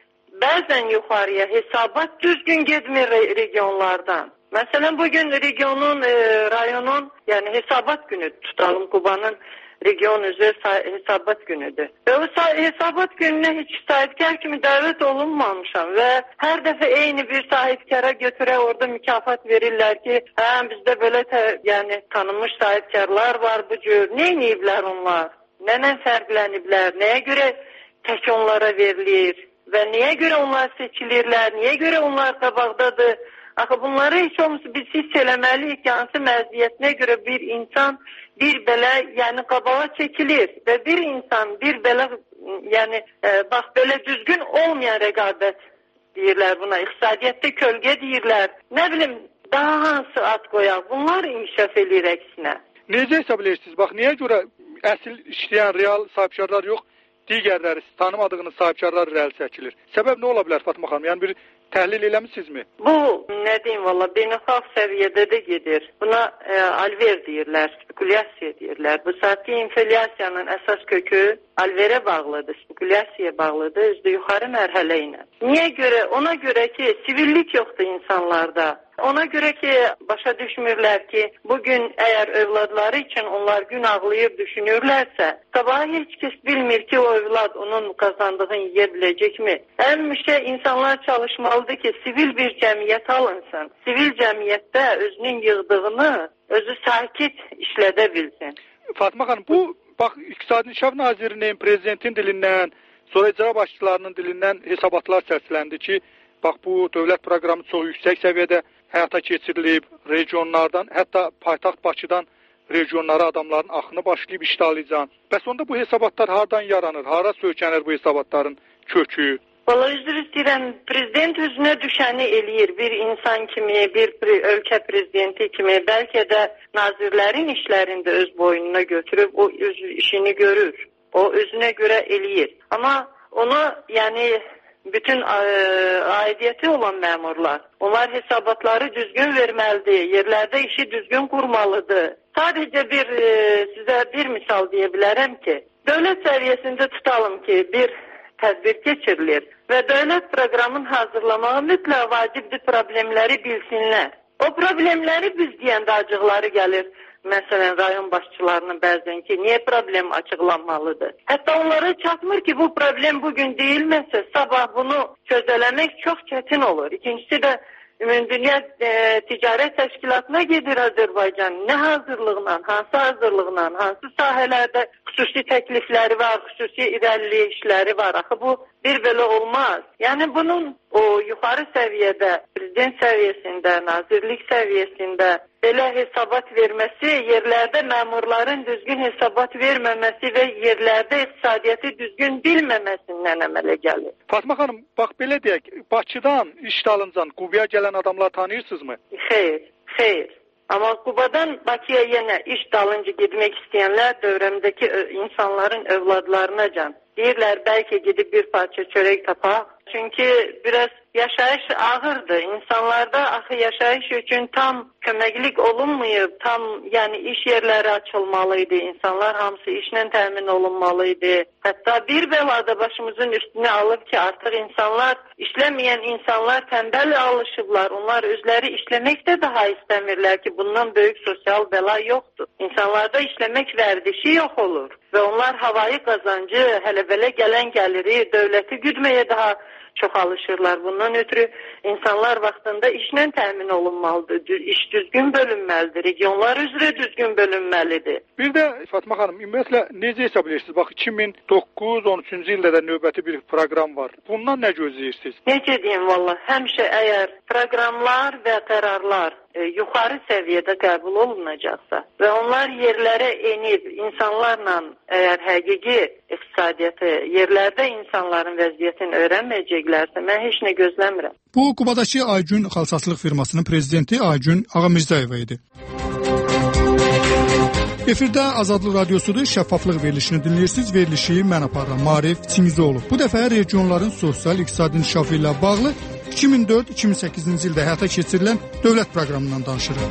bəzən yuxarıya hesabat düzgün getmir regionlardan. Məsələn, bugün regionun, e, rayonun, yəni hesabat günü tutalım, Qubanın region üzrə hesabat günüdür. Və o hesabat gününə heç sahibkar kimi dəvət olunmamışam və hər dəfə eyni bir sahibkara götürə orada mükafat verirlər ki, hə, bizdə belə tə, yəni, tanınmış sahibkarlar var bu cür. Nə ediblər onlar? Nənə fərqləniblər? Nəyə görə tək onlara verilir? Və niyə görə onlar seçilirlər? Niyə görə onlar qabaqdadır? Axı bunları heç olmasa biz hiss eləməliyik ki, hansı məziyyətinə görə bir insan bir belə, yəni qabağa çəkilir və bir insan bir belə, yəni e, bax belə düzgün olmayan rəqabət deyirlər buna, iqtisadiyyatda kölgə deyirlər. Nə bilim, daha hansı ad qoyaq? Bunlar inkişaf edir əksinə.
Necə hesab edirsiniz? Bax, niyə görə əsl işləyən real sahibkarlar yox, digərləri tanımadığınız sahibkarlar irəli çəkilir? Səbəb nə ola bilər Fatma xanım? Yəni bir təhlil eləmisinizmi?
Bu, nə deyim valla, beynəlxalq səviyyədə də gedir. Buna e, alver deyirlər, spekulyasiya deyirlər. Bu saatki inflyasiyanın əsas kökü alverə bağlıdır, spekulyasiyaya bağlıdır, özdə yuxarı mərhələ ilə. Niyə görə? Ona görə ki, sivillik yoxdur insanlarda. Ona görə ki, başa düşmürlər ki, bugün əgər övladları üçün onlar gün ağlayıb düşünürlərsə, sabah heç kəs bilmir ki, o övlad onun qazandığını yiyə biləcəkmi? Həmişə insanlar çalışmalıdır ki, sivil bir cəmiyyət alınsın. Sivil cəmiyyətdə özünün yığdığını özü sakit işlədə bilsin.
Fatma xanım, bu bax İqtisadi İnkişaf Nazirinin, prezidentin dilindən, sonra icra başçılarının dilindən hesabatlar səsləndi ki, bax bu dövlət proqramı çox yüksək səviyyədə həyata keçirilib, regionlardan, hətta paytaxt Bakıdan regionlara adamların axını başlayıb iştalayacaq. Bəs onda bu hesabatlar hardan yaranır, hara söykənir bu hesabatların kökü?
Valla üzr istəyirəm, prezident özünə düşəni eləyir. Bir insan kimi, bir ölkə prezidenti kimi, bəlkə də nazirlərin işlərini də öz boynuna götürüb o öz işini görür. O özünə görə eləyir. Amma onu, yəni bütün aidiyyəti olan məmurlar, onlar hesabatları düzgün verməlidir, yerlərdə işi düzgün qurmalıdır. Sadəcə bir, sizə bir misal deyə bilərəm ki, dövlət səviyyəsində tutalım ki, bir tədbir keçirilir və dövlət proqramın hazırlamağı mütləq vacibdir, problemləri bilsinlər. O problemləri biz deyəndə acıqları gəlir. Məsələn, rayon başçılarının bəzən ki, niyə problem açıqlanmalıdır? Hətta onlara çatmır ki, bu problem bugün deyilməsə, sabah bunu çözələmək çox çətin olur. İkincisi də Ümumdünya e, Ticarət Təşkilatına gedir Azərbaycan. Nə hazırlıqla, hansı hazırlıqla, hansı sahələrdə xüsusi təklifləri var, xüsusi irəliləyişləri var. Axı bu bir belə olmaz. Yəni bunun o yuxarı səviyyədə, prezident səviyyəsində, nazirlik səviyyəsində belə hesabat verməsi, yerlərdə məmurların düzgün hesabat verməməsi və yerlərdə iqtisadiyyatı düzgün bilməməsindən əmələ gəlir.
Fatma xanım, bax belə deyək, Bakıdan iş dalıncan Qubaya gələn adamlar tanıyırsınızmı?
Xeyr, xeyr. Amma Qubadan Bakıya yenə iş dalınca getmək istəyənlər dövrəmdəki insanların övladlarına can. Deyirlər, bəlkə gedib bir parça çörək tapaq. Çünki biraz yaşayış ağırdır. İnsanlarda axı yaşayış üçün tam köməklik olunmayıb, tam yəni iş yerləri açılmalıydı. İnsanlar hamısı işlə təmin olunmalıydı. Hətta bir bəlada başımızın üstünə alıb ki, artıq insanlar, işləməyən insanlar tənbəl alışıblar. Onlar özləri işləmək də daha istəmirlər ki, bundan böyük sosial bəla yoxdur. İnsanlarda işləmək vərdişi yox olur və onlar havayı qazancı, hələ belə gələn gəliri, dövləti güdməyə daha çox alışırlar. Bundan ötürü insanlar vaxtında işlə təmin olunmalıdır. İş düzgün bölünməlidir. Regionlar üzrə düzgün bölünməlidir.
Bir də Fatma xanım, ümumiyyətlə necə hesab edirsiniz? Bax iki min doqquz on üçüncü ildə də növbəti bir proqram var. Bundan nə gözləyirsiniz?
Necə deyim valla, həmişə əgər proqramlar və qərarlar e, yuxarı səviyyədə qəbul olunacaqsa və onlar yerlərə enib insanlarla əgər həqiqi iqtisadiyyatı, yerlərdə insanların vəziyyətini öyrənməyəcəklərsə, mən heç nə gözləmirəm.
Bu, Qubadakı Aygün xalçaçılıq firmasının prezidenti Aygün Ağamirzəyeva idi. Efirdə Azadlıq Radiosudur, şəffaflıq verilişini dinləyirsiniz. Verilişi mən aparıram, Marif Çimizoğlu. Bu dəfə regionların sosial-iqtisadi inkişafı ilə bağlı iki min dörd iki min səkkizinci ildə həyata keçirilən dövlət proqramından danışırıq.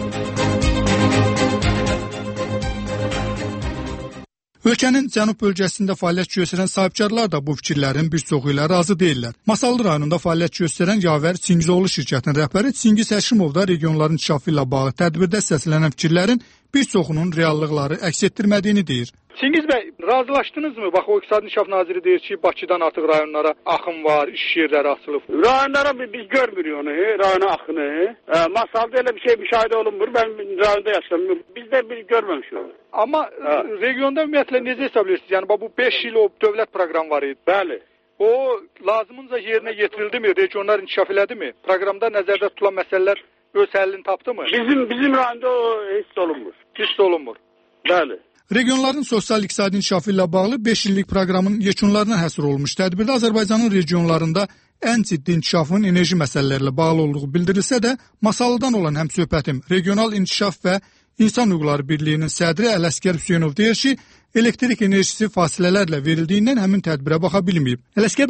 Ölkənin cənub bölgəsində fəaliyyət göstərən sahibkarlar da bu fikirlərin bir çoxu ilə razı deyirlər. Masallı rayonunda fəaliyyət göstərən Yavər Çingizoğlu şirkətinin rəhbəri Çingiz Həşimov da regionların inkişafı ilə bağlı tədbirdə səslənən fikirlərin bir çoxunun reallıqları əks etdirmədiyini deyir. Çingiz bəy, razılaşdınızmı? Bax, o İqtisadi İnkişaf Naziri deyir ki, Bakıdan artıq rayonlara axın var, iş yerləri açılıb.
Rayonlara biz görmürük onu, rayona axını. E, masalda elə bir şey müşahidə olunmur. Ben rayonda yaşamıyorum. Biz de bir görməmişik onu.
Amma ha. Regionda ümumiyyətlə necə hesab edirsiniz? Yəni, bu beş il o dövlət proqramı var idi.
Bəli.
O lazımınca yerinə getirildi mi? Regionlar inkişaf elədi mi? Proqramda nəzərdə tutulan məsələlər öz həllini tapdı mı?
Bizim bizim rayonda o hiss olunmur.
Hiss olunmur.
Bəli.
Regionların sosial-iqtisadi inkişafı ilə bağlı beş illik proqramın yekunlarına həsr olmuş tədbirdə Azərbaycanın regionlarında ən ciddi inkişafın enerji məsələləri ilə bağlı olduğu bildirilsə də, Masallıdan olan həmsöhbətim Regional İnkişaf və İnsan Hüquqları Birliyinin sədri Ələsgər Hüseynov deyir ki, elektrik enerjisi fasilələrlə verildiyindən həmin tədbirə baxa bilməyib. Ələsgər bəy,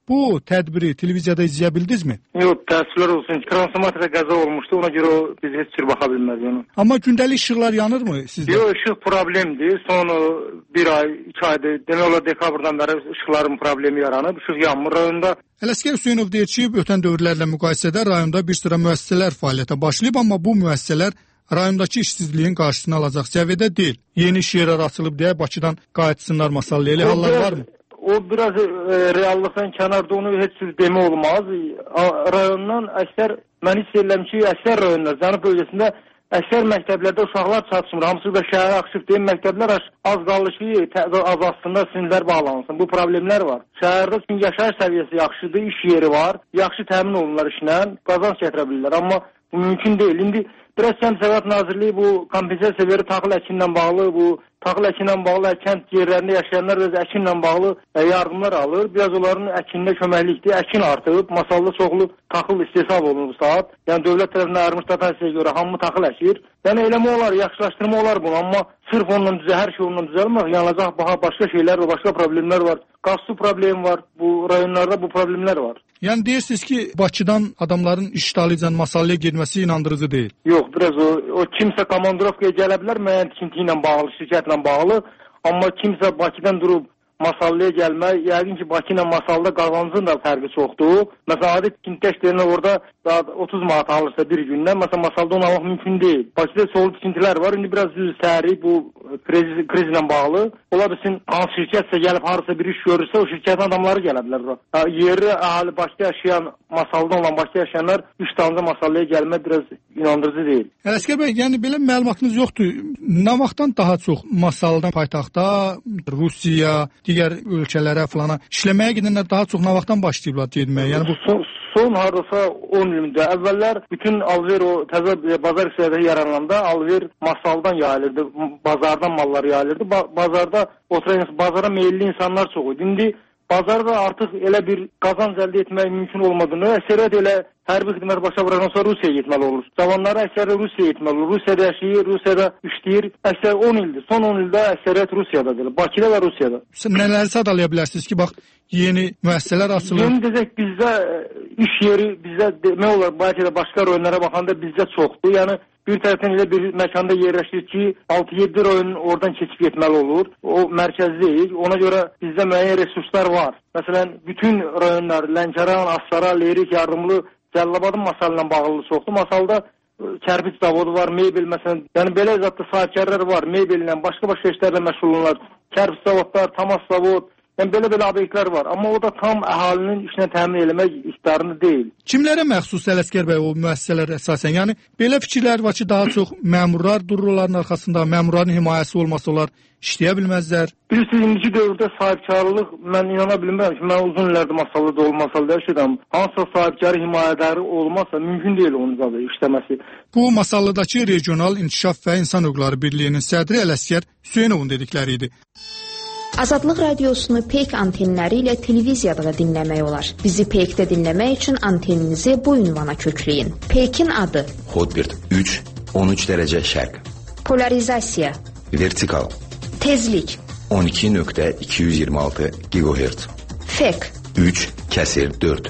Bu tədbiri televiziyada izləyə bildinizmi?
Yox, təəssüflər olsun. Transformatorda qəza olmuşdu, ona görə o biz heç cür baxa bilmədik ona.
Amma gündəlik işıqlar yanırmı sizdə?
Yox, işıq problemdir. Son bir ay, iki aydır. Demək olar dekabrdan bəri işıqların problemi yaranıb. İşıq yanmır rayonda.
Ələsgər Hüseynov deyir ki, ötən dövrlərlə müqayisədə rayonda bir sıra müəssisələr fəaliyyətə başlayıb, amma bu müəssisələr rayondakı işsizliyin qarşısını alacaq səviyyədə deyil. Yeni iş yerləri açılıb deyə Bakıdan qayıtsınlar masallı. Elə hallar varmı?
O biraz e, reallıqdan kənarda onu heç cür demək olmaz. A, rayondan əksər, mən hiss edirəm ki, əksər rayonlar, Cənub bölgəsində əksər məktəblərdə uşaqlar çatışmır. Hamısı da şəhərə axışıb deyim, məktəblər az qaldı ki, az aslında sinirlər bağlansın. Bu problemlər var. Şəhərdə çünki yaşayış səviyyəsi yaxşıdır, iş yeri var, yaxşı təmin olunurlar işlə, qazanc gətirə bilirlər. Amma bu mümkün deyil. İndi biraz Kənd Təsərrüfat Nazirliyi bu kompensasiya verir taxıl əkinlə bağlı, bu taxıl əkinlə bağlı kənd yerlərində yaşayanlar öz əkinlə bağlı yardımlar alır. Biraz onların əkinində köməklikdir. Əkin artıb, masalda çoxlu taxıl istehsal olunur bu saat. Yəni dövlət tərəfindən ayrılmış dotasiyaya görə hamı taxıl əkir. Yəni eləmə olar, yaxşılaşdırma olar bunu, amma sırf onunla düzə, hər şey onunla düzəlmir. Yanacaq baha başqa şeylər var, başqa problemlər var. Qaz su problemi var. Bu rayonlarda bu problemlər var.
Yəni deyirsiniz ki, Bakıdan adamların işdalıcan masallıya getməsi inandırıcı deyil.
Yox, biraz o, o kimsə komandirovkaya gələ bilər, müəyyən tikinti ilə bağlı, şirkətlə bağlı. Amma kimsə Bakıdan durub masallıya gəlmək, yəqin ki, Bakı ilə masalda qazancın da fərqi çoxdur. Məsələn, adi tikinti işlərinə orada otuz manat alırsa bir gündən, məsələn, masalda onu almaq mümkün deyil. Bakıda çoxlu tikintilər var, indi biraz düz səhəri bu kriz, krizlə bağlı. Ola bilsin, hansı şirkətsə gəlib harasa bir iş görürsə, o şirkətin adamları gələ bilər. Yeri, əhali, Bakıda yaşayan, masalda olan Bakıda yaşayanlar üç tanrı masallıya gəlmək biraz inandırıcı deyil.
Ələsgər bəy, yəni belə məlumatınız yoxdur. Nə vaxtdan daha çox masaldan paytaxtda, Rusiya, digər ölkələrə falana işləməyə gedənlər daha çox nə vaxtdan başlayıblar getməyə? Yəni bu
son, son hardasa on ildə əvvəllər bütün alver o təzə bazar hissələri yarananda alver masaldan yayılırdı, bazardan mallar yayılırdı. Ba bazarda oturan bazara meyilli insanlar çox idi. İndi bazarda artıq elə bir qazanc əldə etmək mümkün olmadığını, əksəriyyət elə hərbi xidmət başa vurandan sonra Rusiyaya getməli olur. Cavanları əksəriyyət Rusiyaya getməli olur. Rusiyada yaşayır, Rusiyada işləyir. Əksər on ildir. Son on ildə əksəriyyət Rusiyadadır. Bakıda və Rusiyada.
Sən nələri sadalaya bilərsiniz ki, bax, yeni müəssisələr açılır?
Yeni desək, bizdə iş yeri, bizdə demək olar, Bakıda başqa rayonlara baxanda bizdə çoxdur. Yəni, bir tərəfdən elə bir məkanda yerləşir ki, altı yeddi rayon oradan keçib getməli olur. O mərkəzdəyik. Ona görə bizdə müəyyən resurslar var. Məsələn, bütün rayonlar, Lənkəran, Astara, Lerik, Yardımlı, Cəllabadın masal ilə bağlı çoxdur. Masalda kərpiç zavodu var, mebel məsələn, yəni belə zətdə sahibkarlar var, mebel ilə, başqa-başqa işlərlə məşğul olurlar. Kərpiç zavodlar, Tamas zavod, yəni belə-belə obyektlər var. Amma o da tam əhalinin işinə təmin eləmək iqtidarında deyil.
Kimlərə məxsus Ələsgər bəy o müəssisələr əsasən? Yəni belə fikirlər var ki, daha çox məmurlar dururların arxasında, məmurların himayəsi olmasa olar, işləyə bilməzlər.
Bilirsiniz, indiki dövrdə sahibkarlıq, mən inana bilmirəm ki, mən uzun illərdir masallıda olmasalda yaşadım. Hansısa sahibkarı himayədarı olmasa, mümkün deyil onun da işləməsi.
Bu, Masallıdakı Regional İnkişaf və İnsan Hüquqları Birliyinin sədri Ələsgər Hüseynovun dedikləri idi.
Azadlıq radiosunu Peyk antenləri ilə televiziyada da dinləmək olar. Bizi Peykdə dinləmək üçün anteninizi bu ünvana kökləyin. Peykin adı
Hotbird üç on üç dərəcə şərq.
Polarizasiya
Vertikal
Tezlik
on iki nöqtə iki yüz iyirmi altı gigahertz.
Fek
üç kəsir dörd.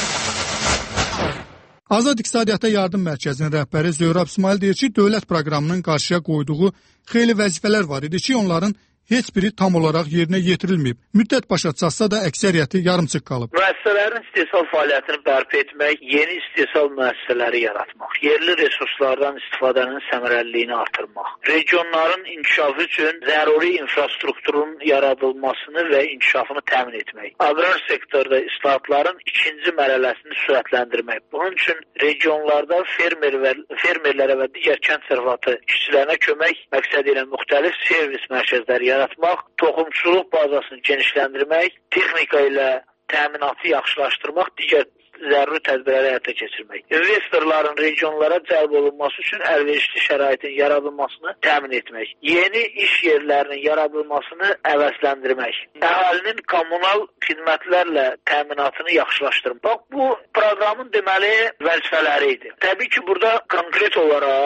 Azad İqtisadiyyata Yardım Mərkəzinin rəhbəri Zöhrab İsmail deyir ki, dövlət proqramının qarşıya qoyduğu xeyli vəzifələr var idi ki, onların heç biri tam olaraq yerinə yetirilməyib. Müddət başa çatsa da əksəriyyəti yarımçıq qalıb.
Müəssisələrin istehsal fəaliyyətini bərpa etmək, yeni istehsal müəssisələri yaratmaq, yerli resurslardan istifadənin səmərəliliyini artırmaq, regionların inkişafı üçün zəruri infrastrukturun yaradılmasını və inkişafını təmin etmək, aqrar sektorda islahatların ikinci mərhələsini sürətləndirmək. Bunun üçün regionlarda fermer və, fermerlərə və digər kənd təsərrüfatı işçilərinə kömək məqsədi ilə müxtəlif servis mərkəzləri yaratmaq, yaratmaq, toxumçuluq bazasını genişləndirmək, texnika ilə təminatı yaxşılaşdırmaq, digər zəruri tədbirləri həyata keçirmək. İnvestorların regionlara cəlb olunması üçün əlverişli şəraitin yaradılmasını təmin etmək. Yeni iş yerlərinin yaradılmasını əvəzləndirmək. Əhalinin kommunal xidmətlərlə təminatını yaxşılaşdırmaq. Bax, bu proqramın deməli vəzifələri idi. Təbii ki, burada konkret olaraq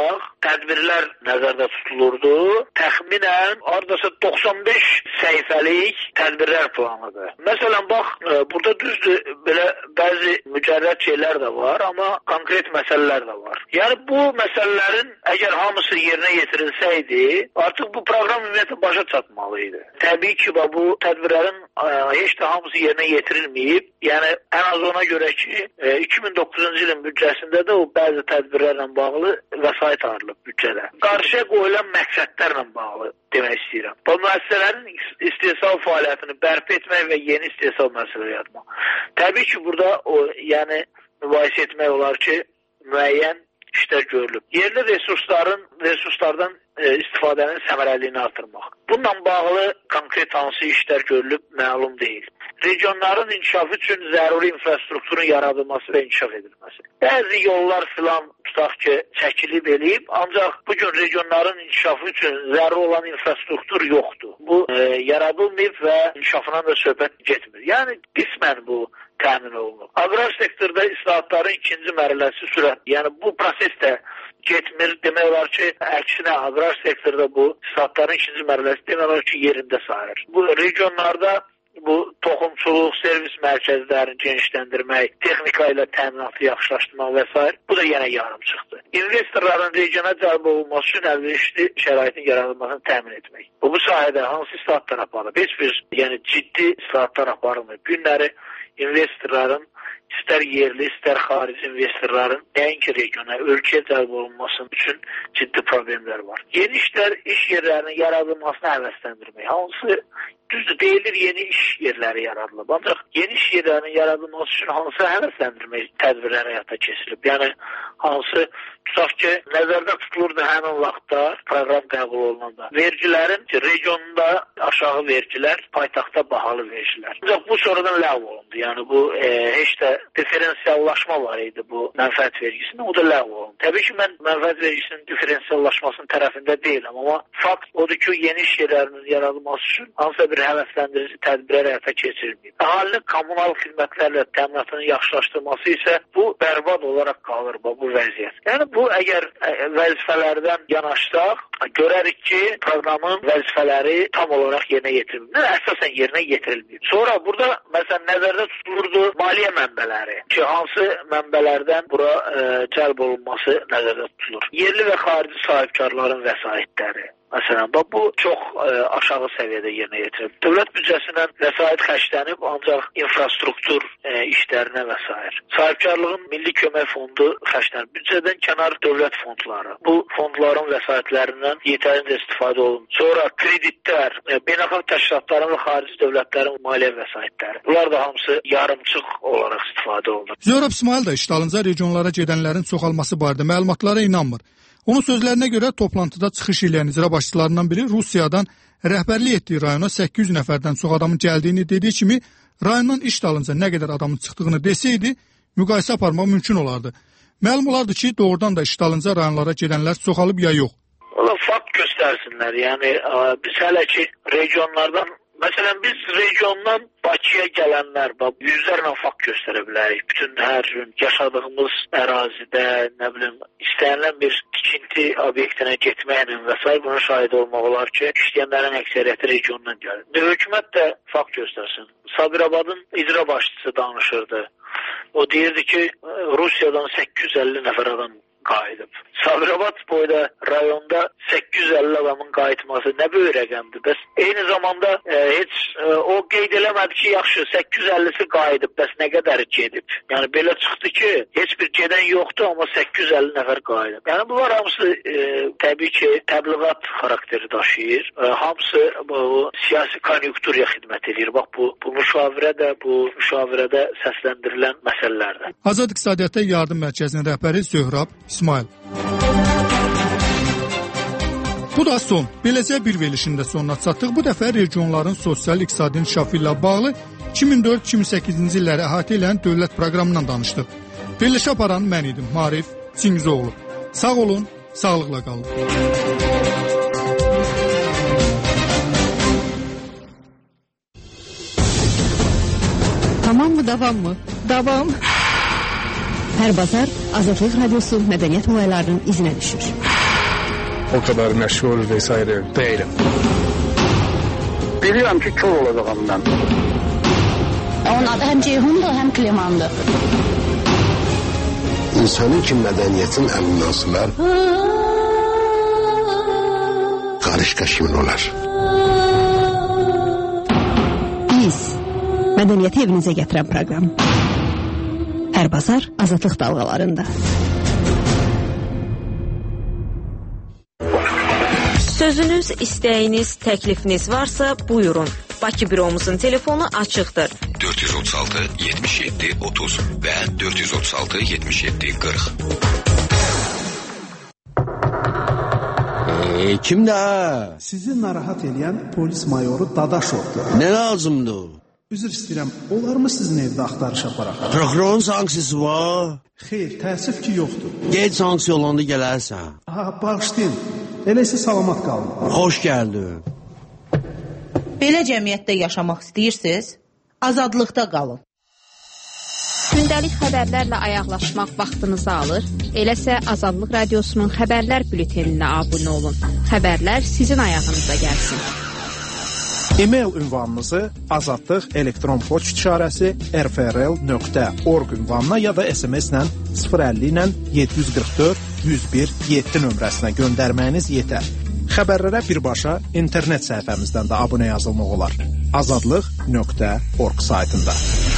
tədbirlər nəzərdə tutulurdu. Təxminən hardasa doxsan beş səhifəlik tədbirlər planıdır. Məsələn, bax, burada düzdür, belə bəzi mücərrəd şeylər də var, amma konkret məsələlər də var. Yəni, bu məsələlərin əgər hamısı yerinə yetirilsəydi, artıq bu proqram ümumiyyətlə başa çatmalıydı. Təbii ki, bu tədbirlərin heç də hamısı yerinə yetirilməyib. Yəni, ən az ona görə ki, iki min doqquzuncu ilin büdcəsində də o bəzi tədbirlərlə bağlı vəsait ayrılıb büdcədə. Qarşıya qoyulan məqsədlərlə bağlı demək istəyirəm. Bu müəssisələrin istehsal fəaliyyətini bərpa etmək və yeni istehsal məsələləri yaratmaq. Təbii ki, burada o, yəni, mübahisə etmək olar ki, müəyyən işlər görülüb. Yerli resursların, resurslardan e, istifadənin səmərəliliyini artırmaq. Bununla bağlı konkret hansı işlər görülüb məlum deyil. Regionların inkişafı üçün zəruri infrastrukturun yaradılması və inkişaf edilməsi. Bəzi yollar filan tutaq ki, çəkilib eləyib, ancaq bugün regionların inkişafı üçün zəruri olan infrastruktur yoxdur. Bu e, yaradılmayıb və inkişafından da söhbət getmir. Yəni, qismən bu təmin olunur. Aqrar sektorda islahatların ikinci mərhələsi sürət. Yəni, bu proses də getmir. Demək olar ki, əksinə aqrar sektorda bu islahatların ikinci mərhələsi demək olar ki, yerində sayır. Bu regionlarda bu toxumçuluq, servis mərkəzlərini genişləndirmək, texnika ilə təminatı yaxşılaşdırmaq və s. Bu da yenə yarım çıxdı. İnvestorların regiona cəlb olunması üçün əlverişli şəraitin yaradılmasını təmin etmək. Bu, bu sahədə hansı islahatlar aparılır? Heç bir, yəni ciddi islahatlar aparılmır. Günləri investorların istər yerli, istər xarici investorların nəinki regiona, ölkəyə cəlb olunması üçün ciddi problemlər var. Yeni işlər, iş yerlərinin yaradılmasına həvəsləndirmək. Hansı düzdür, deyilir yeni iş yerləri yaradılıb. Ancaq yeni iş yerlərinin yaradılması üçün hansı həvəsləndirmək tədbirləri həyata keçirilib? Yəni, hansı, tutaq ki, nəzərdə tutulurdu həmin vaxtda proqram qəbul olunanda. Vergilərin regionunda aşağı vergilər, paytaxtda bahalı vergilər. Ancaq bu sonradan ləğv olundu. Yəni, bu e, heç də diferensiallaşma var idi bu mənfəət vergisində, o da ləğv olundu. Təbii ki, mən mənfəət vergisinin diferensiallaşmasının tərəfində deyiləm, amma fakt odur ki, yeni iş yerlərinin yaradılması üçün hansısa bir həvəsləndirici tədbirlər həyata keçirilməyib. Əhalinin kommunal xidmətlərlə təminatının yaxşılaşdırması isə bu bərbad olaraq qalır bu, bu vəziyyət. Yəni, bu əgər vəzifələrdən yanaşsaq, görərik ki, proqramın vəzifələri tam olaraq yerinə yetirilmir. Əsasən yerinə yetirilmir. Sonra burada, məsələn, nəzərdə tutulurdu maliyyə mənbələri ki, hansı mənbələrdən bura ə, cəlb olunması nəzərdə tutulur. Yerli və xarici sahibkarların vəsaitləri. Məsələn, bu çox ə, aşağı səviyyədə yerinə yetirilib. Dövlət büdcəsindən vəsait xərclənib, ancaq infrastruktur ə, işlərinə vəsait. Sahibkarlığın Milli Kömək Fondu xərclənib. Büdcədən kənar dövlət fondları. Bu fondların vəsaitlərindən yetərincə istifadə olunur. Sonra kreditlər, beynəlxalq təşkilatların və xarici dövlətlərin maliyyə vəsaitləri. Bunlar da hamısı yarımçıq olaraq istifadə olunur.
Zöhrəb İsmail də iştalınca regionlara gedənlərin çoxalması barədə məlumatlara inanmır. Onun sözlərinə görə toplantıda çıxış edən icra başçılarından biri Rusiyadan rəhbərlik etdiyi rayona səkkiz yüz nəfərdən çox adamın gəldiyini dediyi kimi, rayondan iş dalınca nə qədər adamın çıxdığını desəydi, müqayisə aparmaq mümkün olardı. Məlum olardı ki, doğrudan da iş dalınca rayonlara gedənlər çoxalıb ya yox.
Ola fakt göstərsinlər. Yəni, biz hələ ki, regionlardan, məsələn, biz regiondan Bakıya gələnlər, yüzlərlə fakt göstərə bilərik. Bütün hər gün yaşadığımız ərazidə, nə bilim, istənilən bir tikinti obyektinə getməklə və s. buna şahid olmaq olar ki, işləyənlərin əksəriyyəti regiondan gəlir. Hökumət də fakt göstərsin. Sabirabadın icra başçısı danışırdı. O deyirdi ki, Rusiyadan səkkiz yüz əlli nəfər adam qayıdıb. Sabirabad boyda rayonda səkkiz yüz əlli adamın qayıtması nə böyük rəqəmdir. Bəs eyni zamanda e, heç e, o qeyd eləmədi ki, yaxşı səkkiz yüz əllisi qayıdıb, bəs nə qədər gedib? Yəni belə çıxdı ki, heç bir gedən yoxdur, amma səkkiz yüz əlli nəfər qayıdıb. Yəni bunlar hamısı e, təbii ki, təbliğat xarakteri daşıyır. E, hamısı bu siyasi konjunkturya xidmət edir. Bax bu bu müşavirədə, bu müşavirədə səsləndirilən məsələlərdir.
Azad İqtisadiyyata Yardım Mərkəzinin rəhbəri Zöhrəb İsmail. Bu da son. Beləcə bir verilişində sonuna çatdıq. Bu dəfə regionların sosial-iqtisadi inkişafı ilə bağlı iki min dörd iki min səkkizinci illəri əhatə edən dövlət proqramından danışdıq. Verilişi aparan mən idim, Marif Çingizoğlu. Sağ olun, sağlıqla qalın.
Tamam mı, davam mı?
Davam.
Hər bazar Azadlıq Radiosu mədəniyyət olaylarının izinə düşür.
o kadar meşhur vesaire değilim.
Biliyorum ki kör olacağım ben.
Onun adı hem Ceyhun'dur hem Kliman'dır.
İnsanın ki medeniyetin əminansılar qarış-qaşımın olar.
Biz mədəniyyəti evinizə gətirən proqram. Hər bazar Azadlıq dalğalarında.
Sözünüz, istəyiniz, təklifiniz varsa buyurun. Bakı büromuzun telefonu açıqdır.
dörd yüz otuz altı yetmiş yeddi otuz və dörd yüz otuz altı yetmiş yeddi qırx.
Eee, kimdə?
Sizi narahat edən polis mayoru Dadaşovdur.
Nə lazımdır?
Üzr istəyirəm, olar mı sizin evdə axtarış aparaq?
Prokurorun sanksiyası var?
Xeyr, təəssüf ki, yoxdur.
Gec sanksiya olanda gələrsən.
Aha, bağışlayın. Elə isə salamat qalın.
Xoş gəldin.
Belə cəmiyyətdə yaşamaq istəyirsiniz? Azadlıqda qalın.
Gündəlik xəbərlərlə ayaqlaşmaq vaxtınızı alır. Eləsə Azadlıq Radiosunun xəbərlər bülteninə abunə olun. Xəbərlər sizin ayağınıza gəlsin.
E-mail ünvanınızı azadlıq elektron poçt işarəsi r f r l nöqtə org ünvanına ya da S M S ilə sıfır əlli ilə yeddi yüz qırx dörd yüz bir yeddi nömrəsinə göndərməyiniz yetər. Xəbərlərə birbaşa internet səhifəmizdən də abunə yazılmaq olar. azadlıq nöqtə org saytında.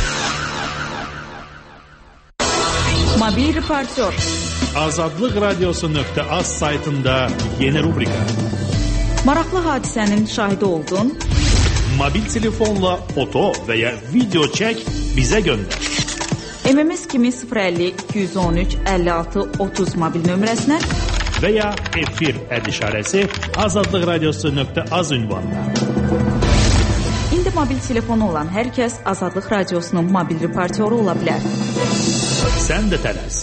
Mobil reportyor.
Azadlıq radiosu nöqtə az saytında yeni rubrika.
Maraqlı hadisənin şahidi oldun.
Mobil telefonla foto və ya video çək bizə göndər.
M M S kimi sıfır əlli iki yüz on üç əlli altı otuz mobil nömrəsinə
və ya efir əd işarəsi azadlıq radiosu nöqtə az ünvanına.
İndi mobil telefonu olan hər kəs Azadlıq radiosunun mobil reportyoru ola bilər.
Sən də tələs.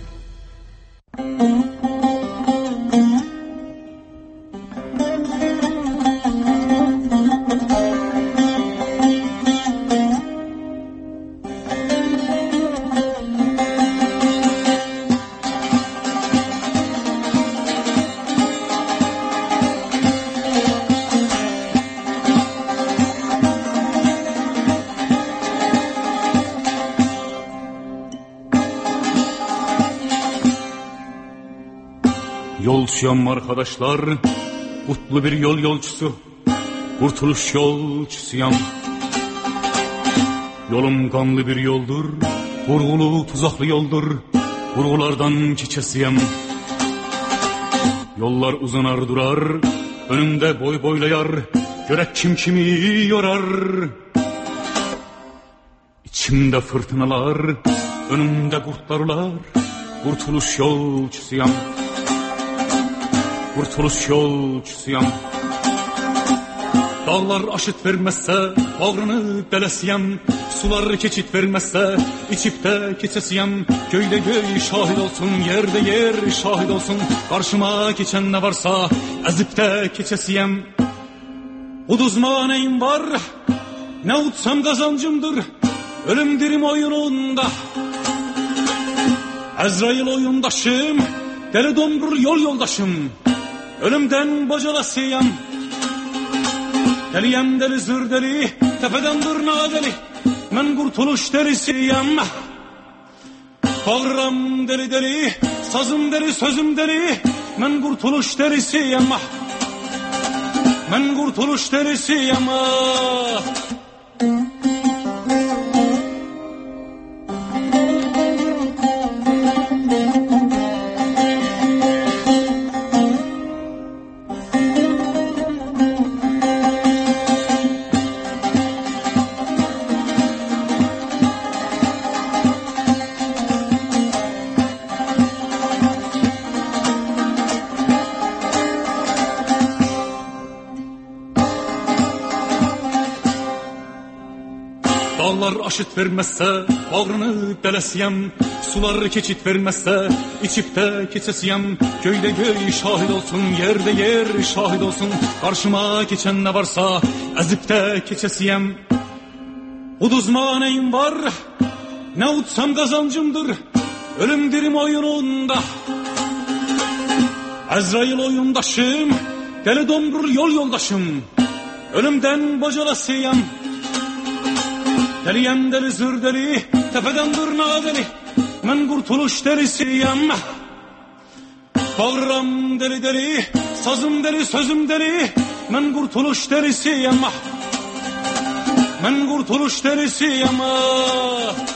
Yolçuyam arkadaşlar, kutlu bir yol yolcusu, kurtuluş yolcusuyam. Yolum kanlı bir yoldur, vurgulu tuzaklı yoldur, vurgulardan keçesiyem. Yollar uzanar durar, önümde boy boylayar, görek kim kimi yorar. İçimde fırtınalar, önümde kurtlarlar, kurtuluş yolcusuyam. Kurtuluş yolcusuyam. Dağlar aşıt vermezse bağrını delesiyem. Sular keçit vermezse içip de keçesiyem. Göyde göy şahit olsun, yerde yer şahit olsun. Karşıma geçen ne varsa ezip de keçesiyem. Uduzma neyim var, ne utsam kazancımdır. Ölüm dirim oyununda, Ezrail oyundaşım, deli domrul yol yoldaşım. Ölümden bocalasıyam. Deliyem deli zır deli, tepeden dırnağa deli. Ben kurtuluş delisiyem. Bağıram deli deli, sazım deli, sözüm deli. Ben kurtuluş delisiyem. Ben kurtuluş delisiyem. Aşıt vermezse bağrını delesiyem. Sular keçit vermezse içip de keçesiyem. Göyde göy şahit olsun, yerde yer şahit olsun. Karşıma geçen ne varsa ezip de keçesiyem. Uduzma neyim var, ne utsam kazancımdır. Ölüm dirim oyununda, Azrail oyundaşım, deli domrul yol yoldaşım. Ölümden bocalasıyam. Deliyem deli zır deli, tepeden dırnağa deli. Ben kurtuluş delisiyem. Bağıram deli deli, sazım deli, sözüm deli. Ben kurtuluş delisiyem. Ben kurtuluş delisiyem.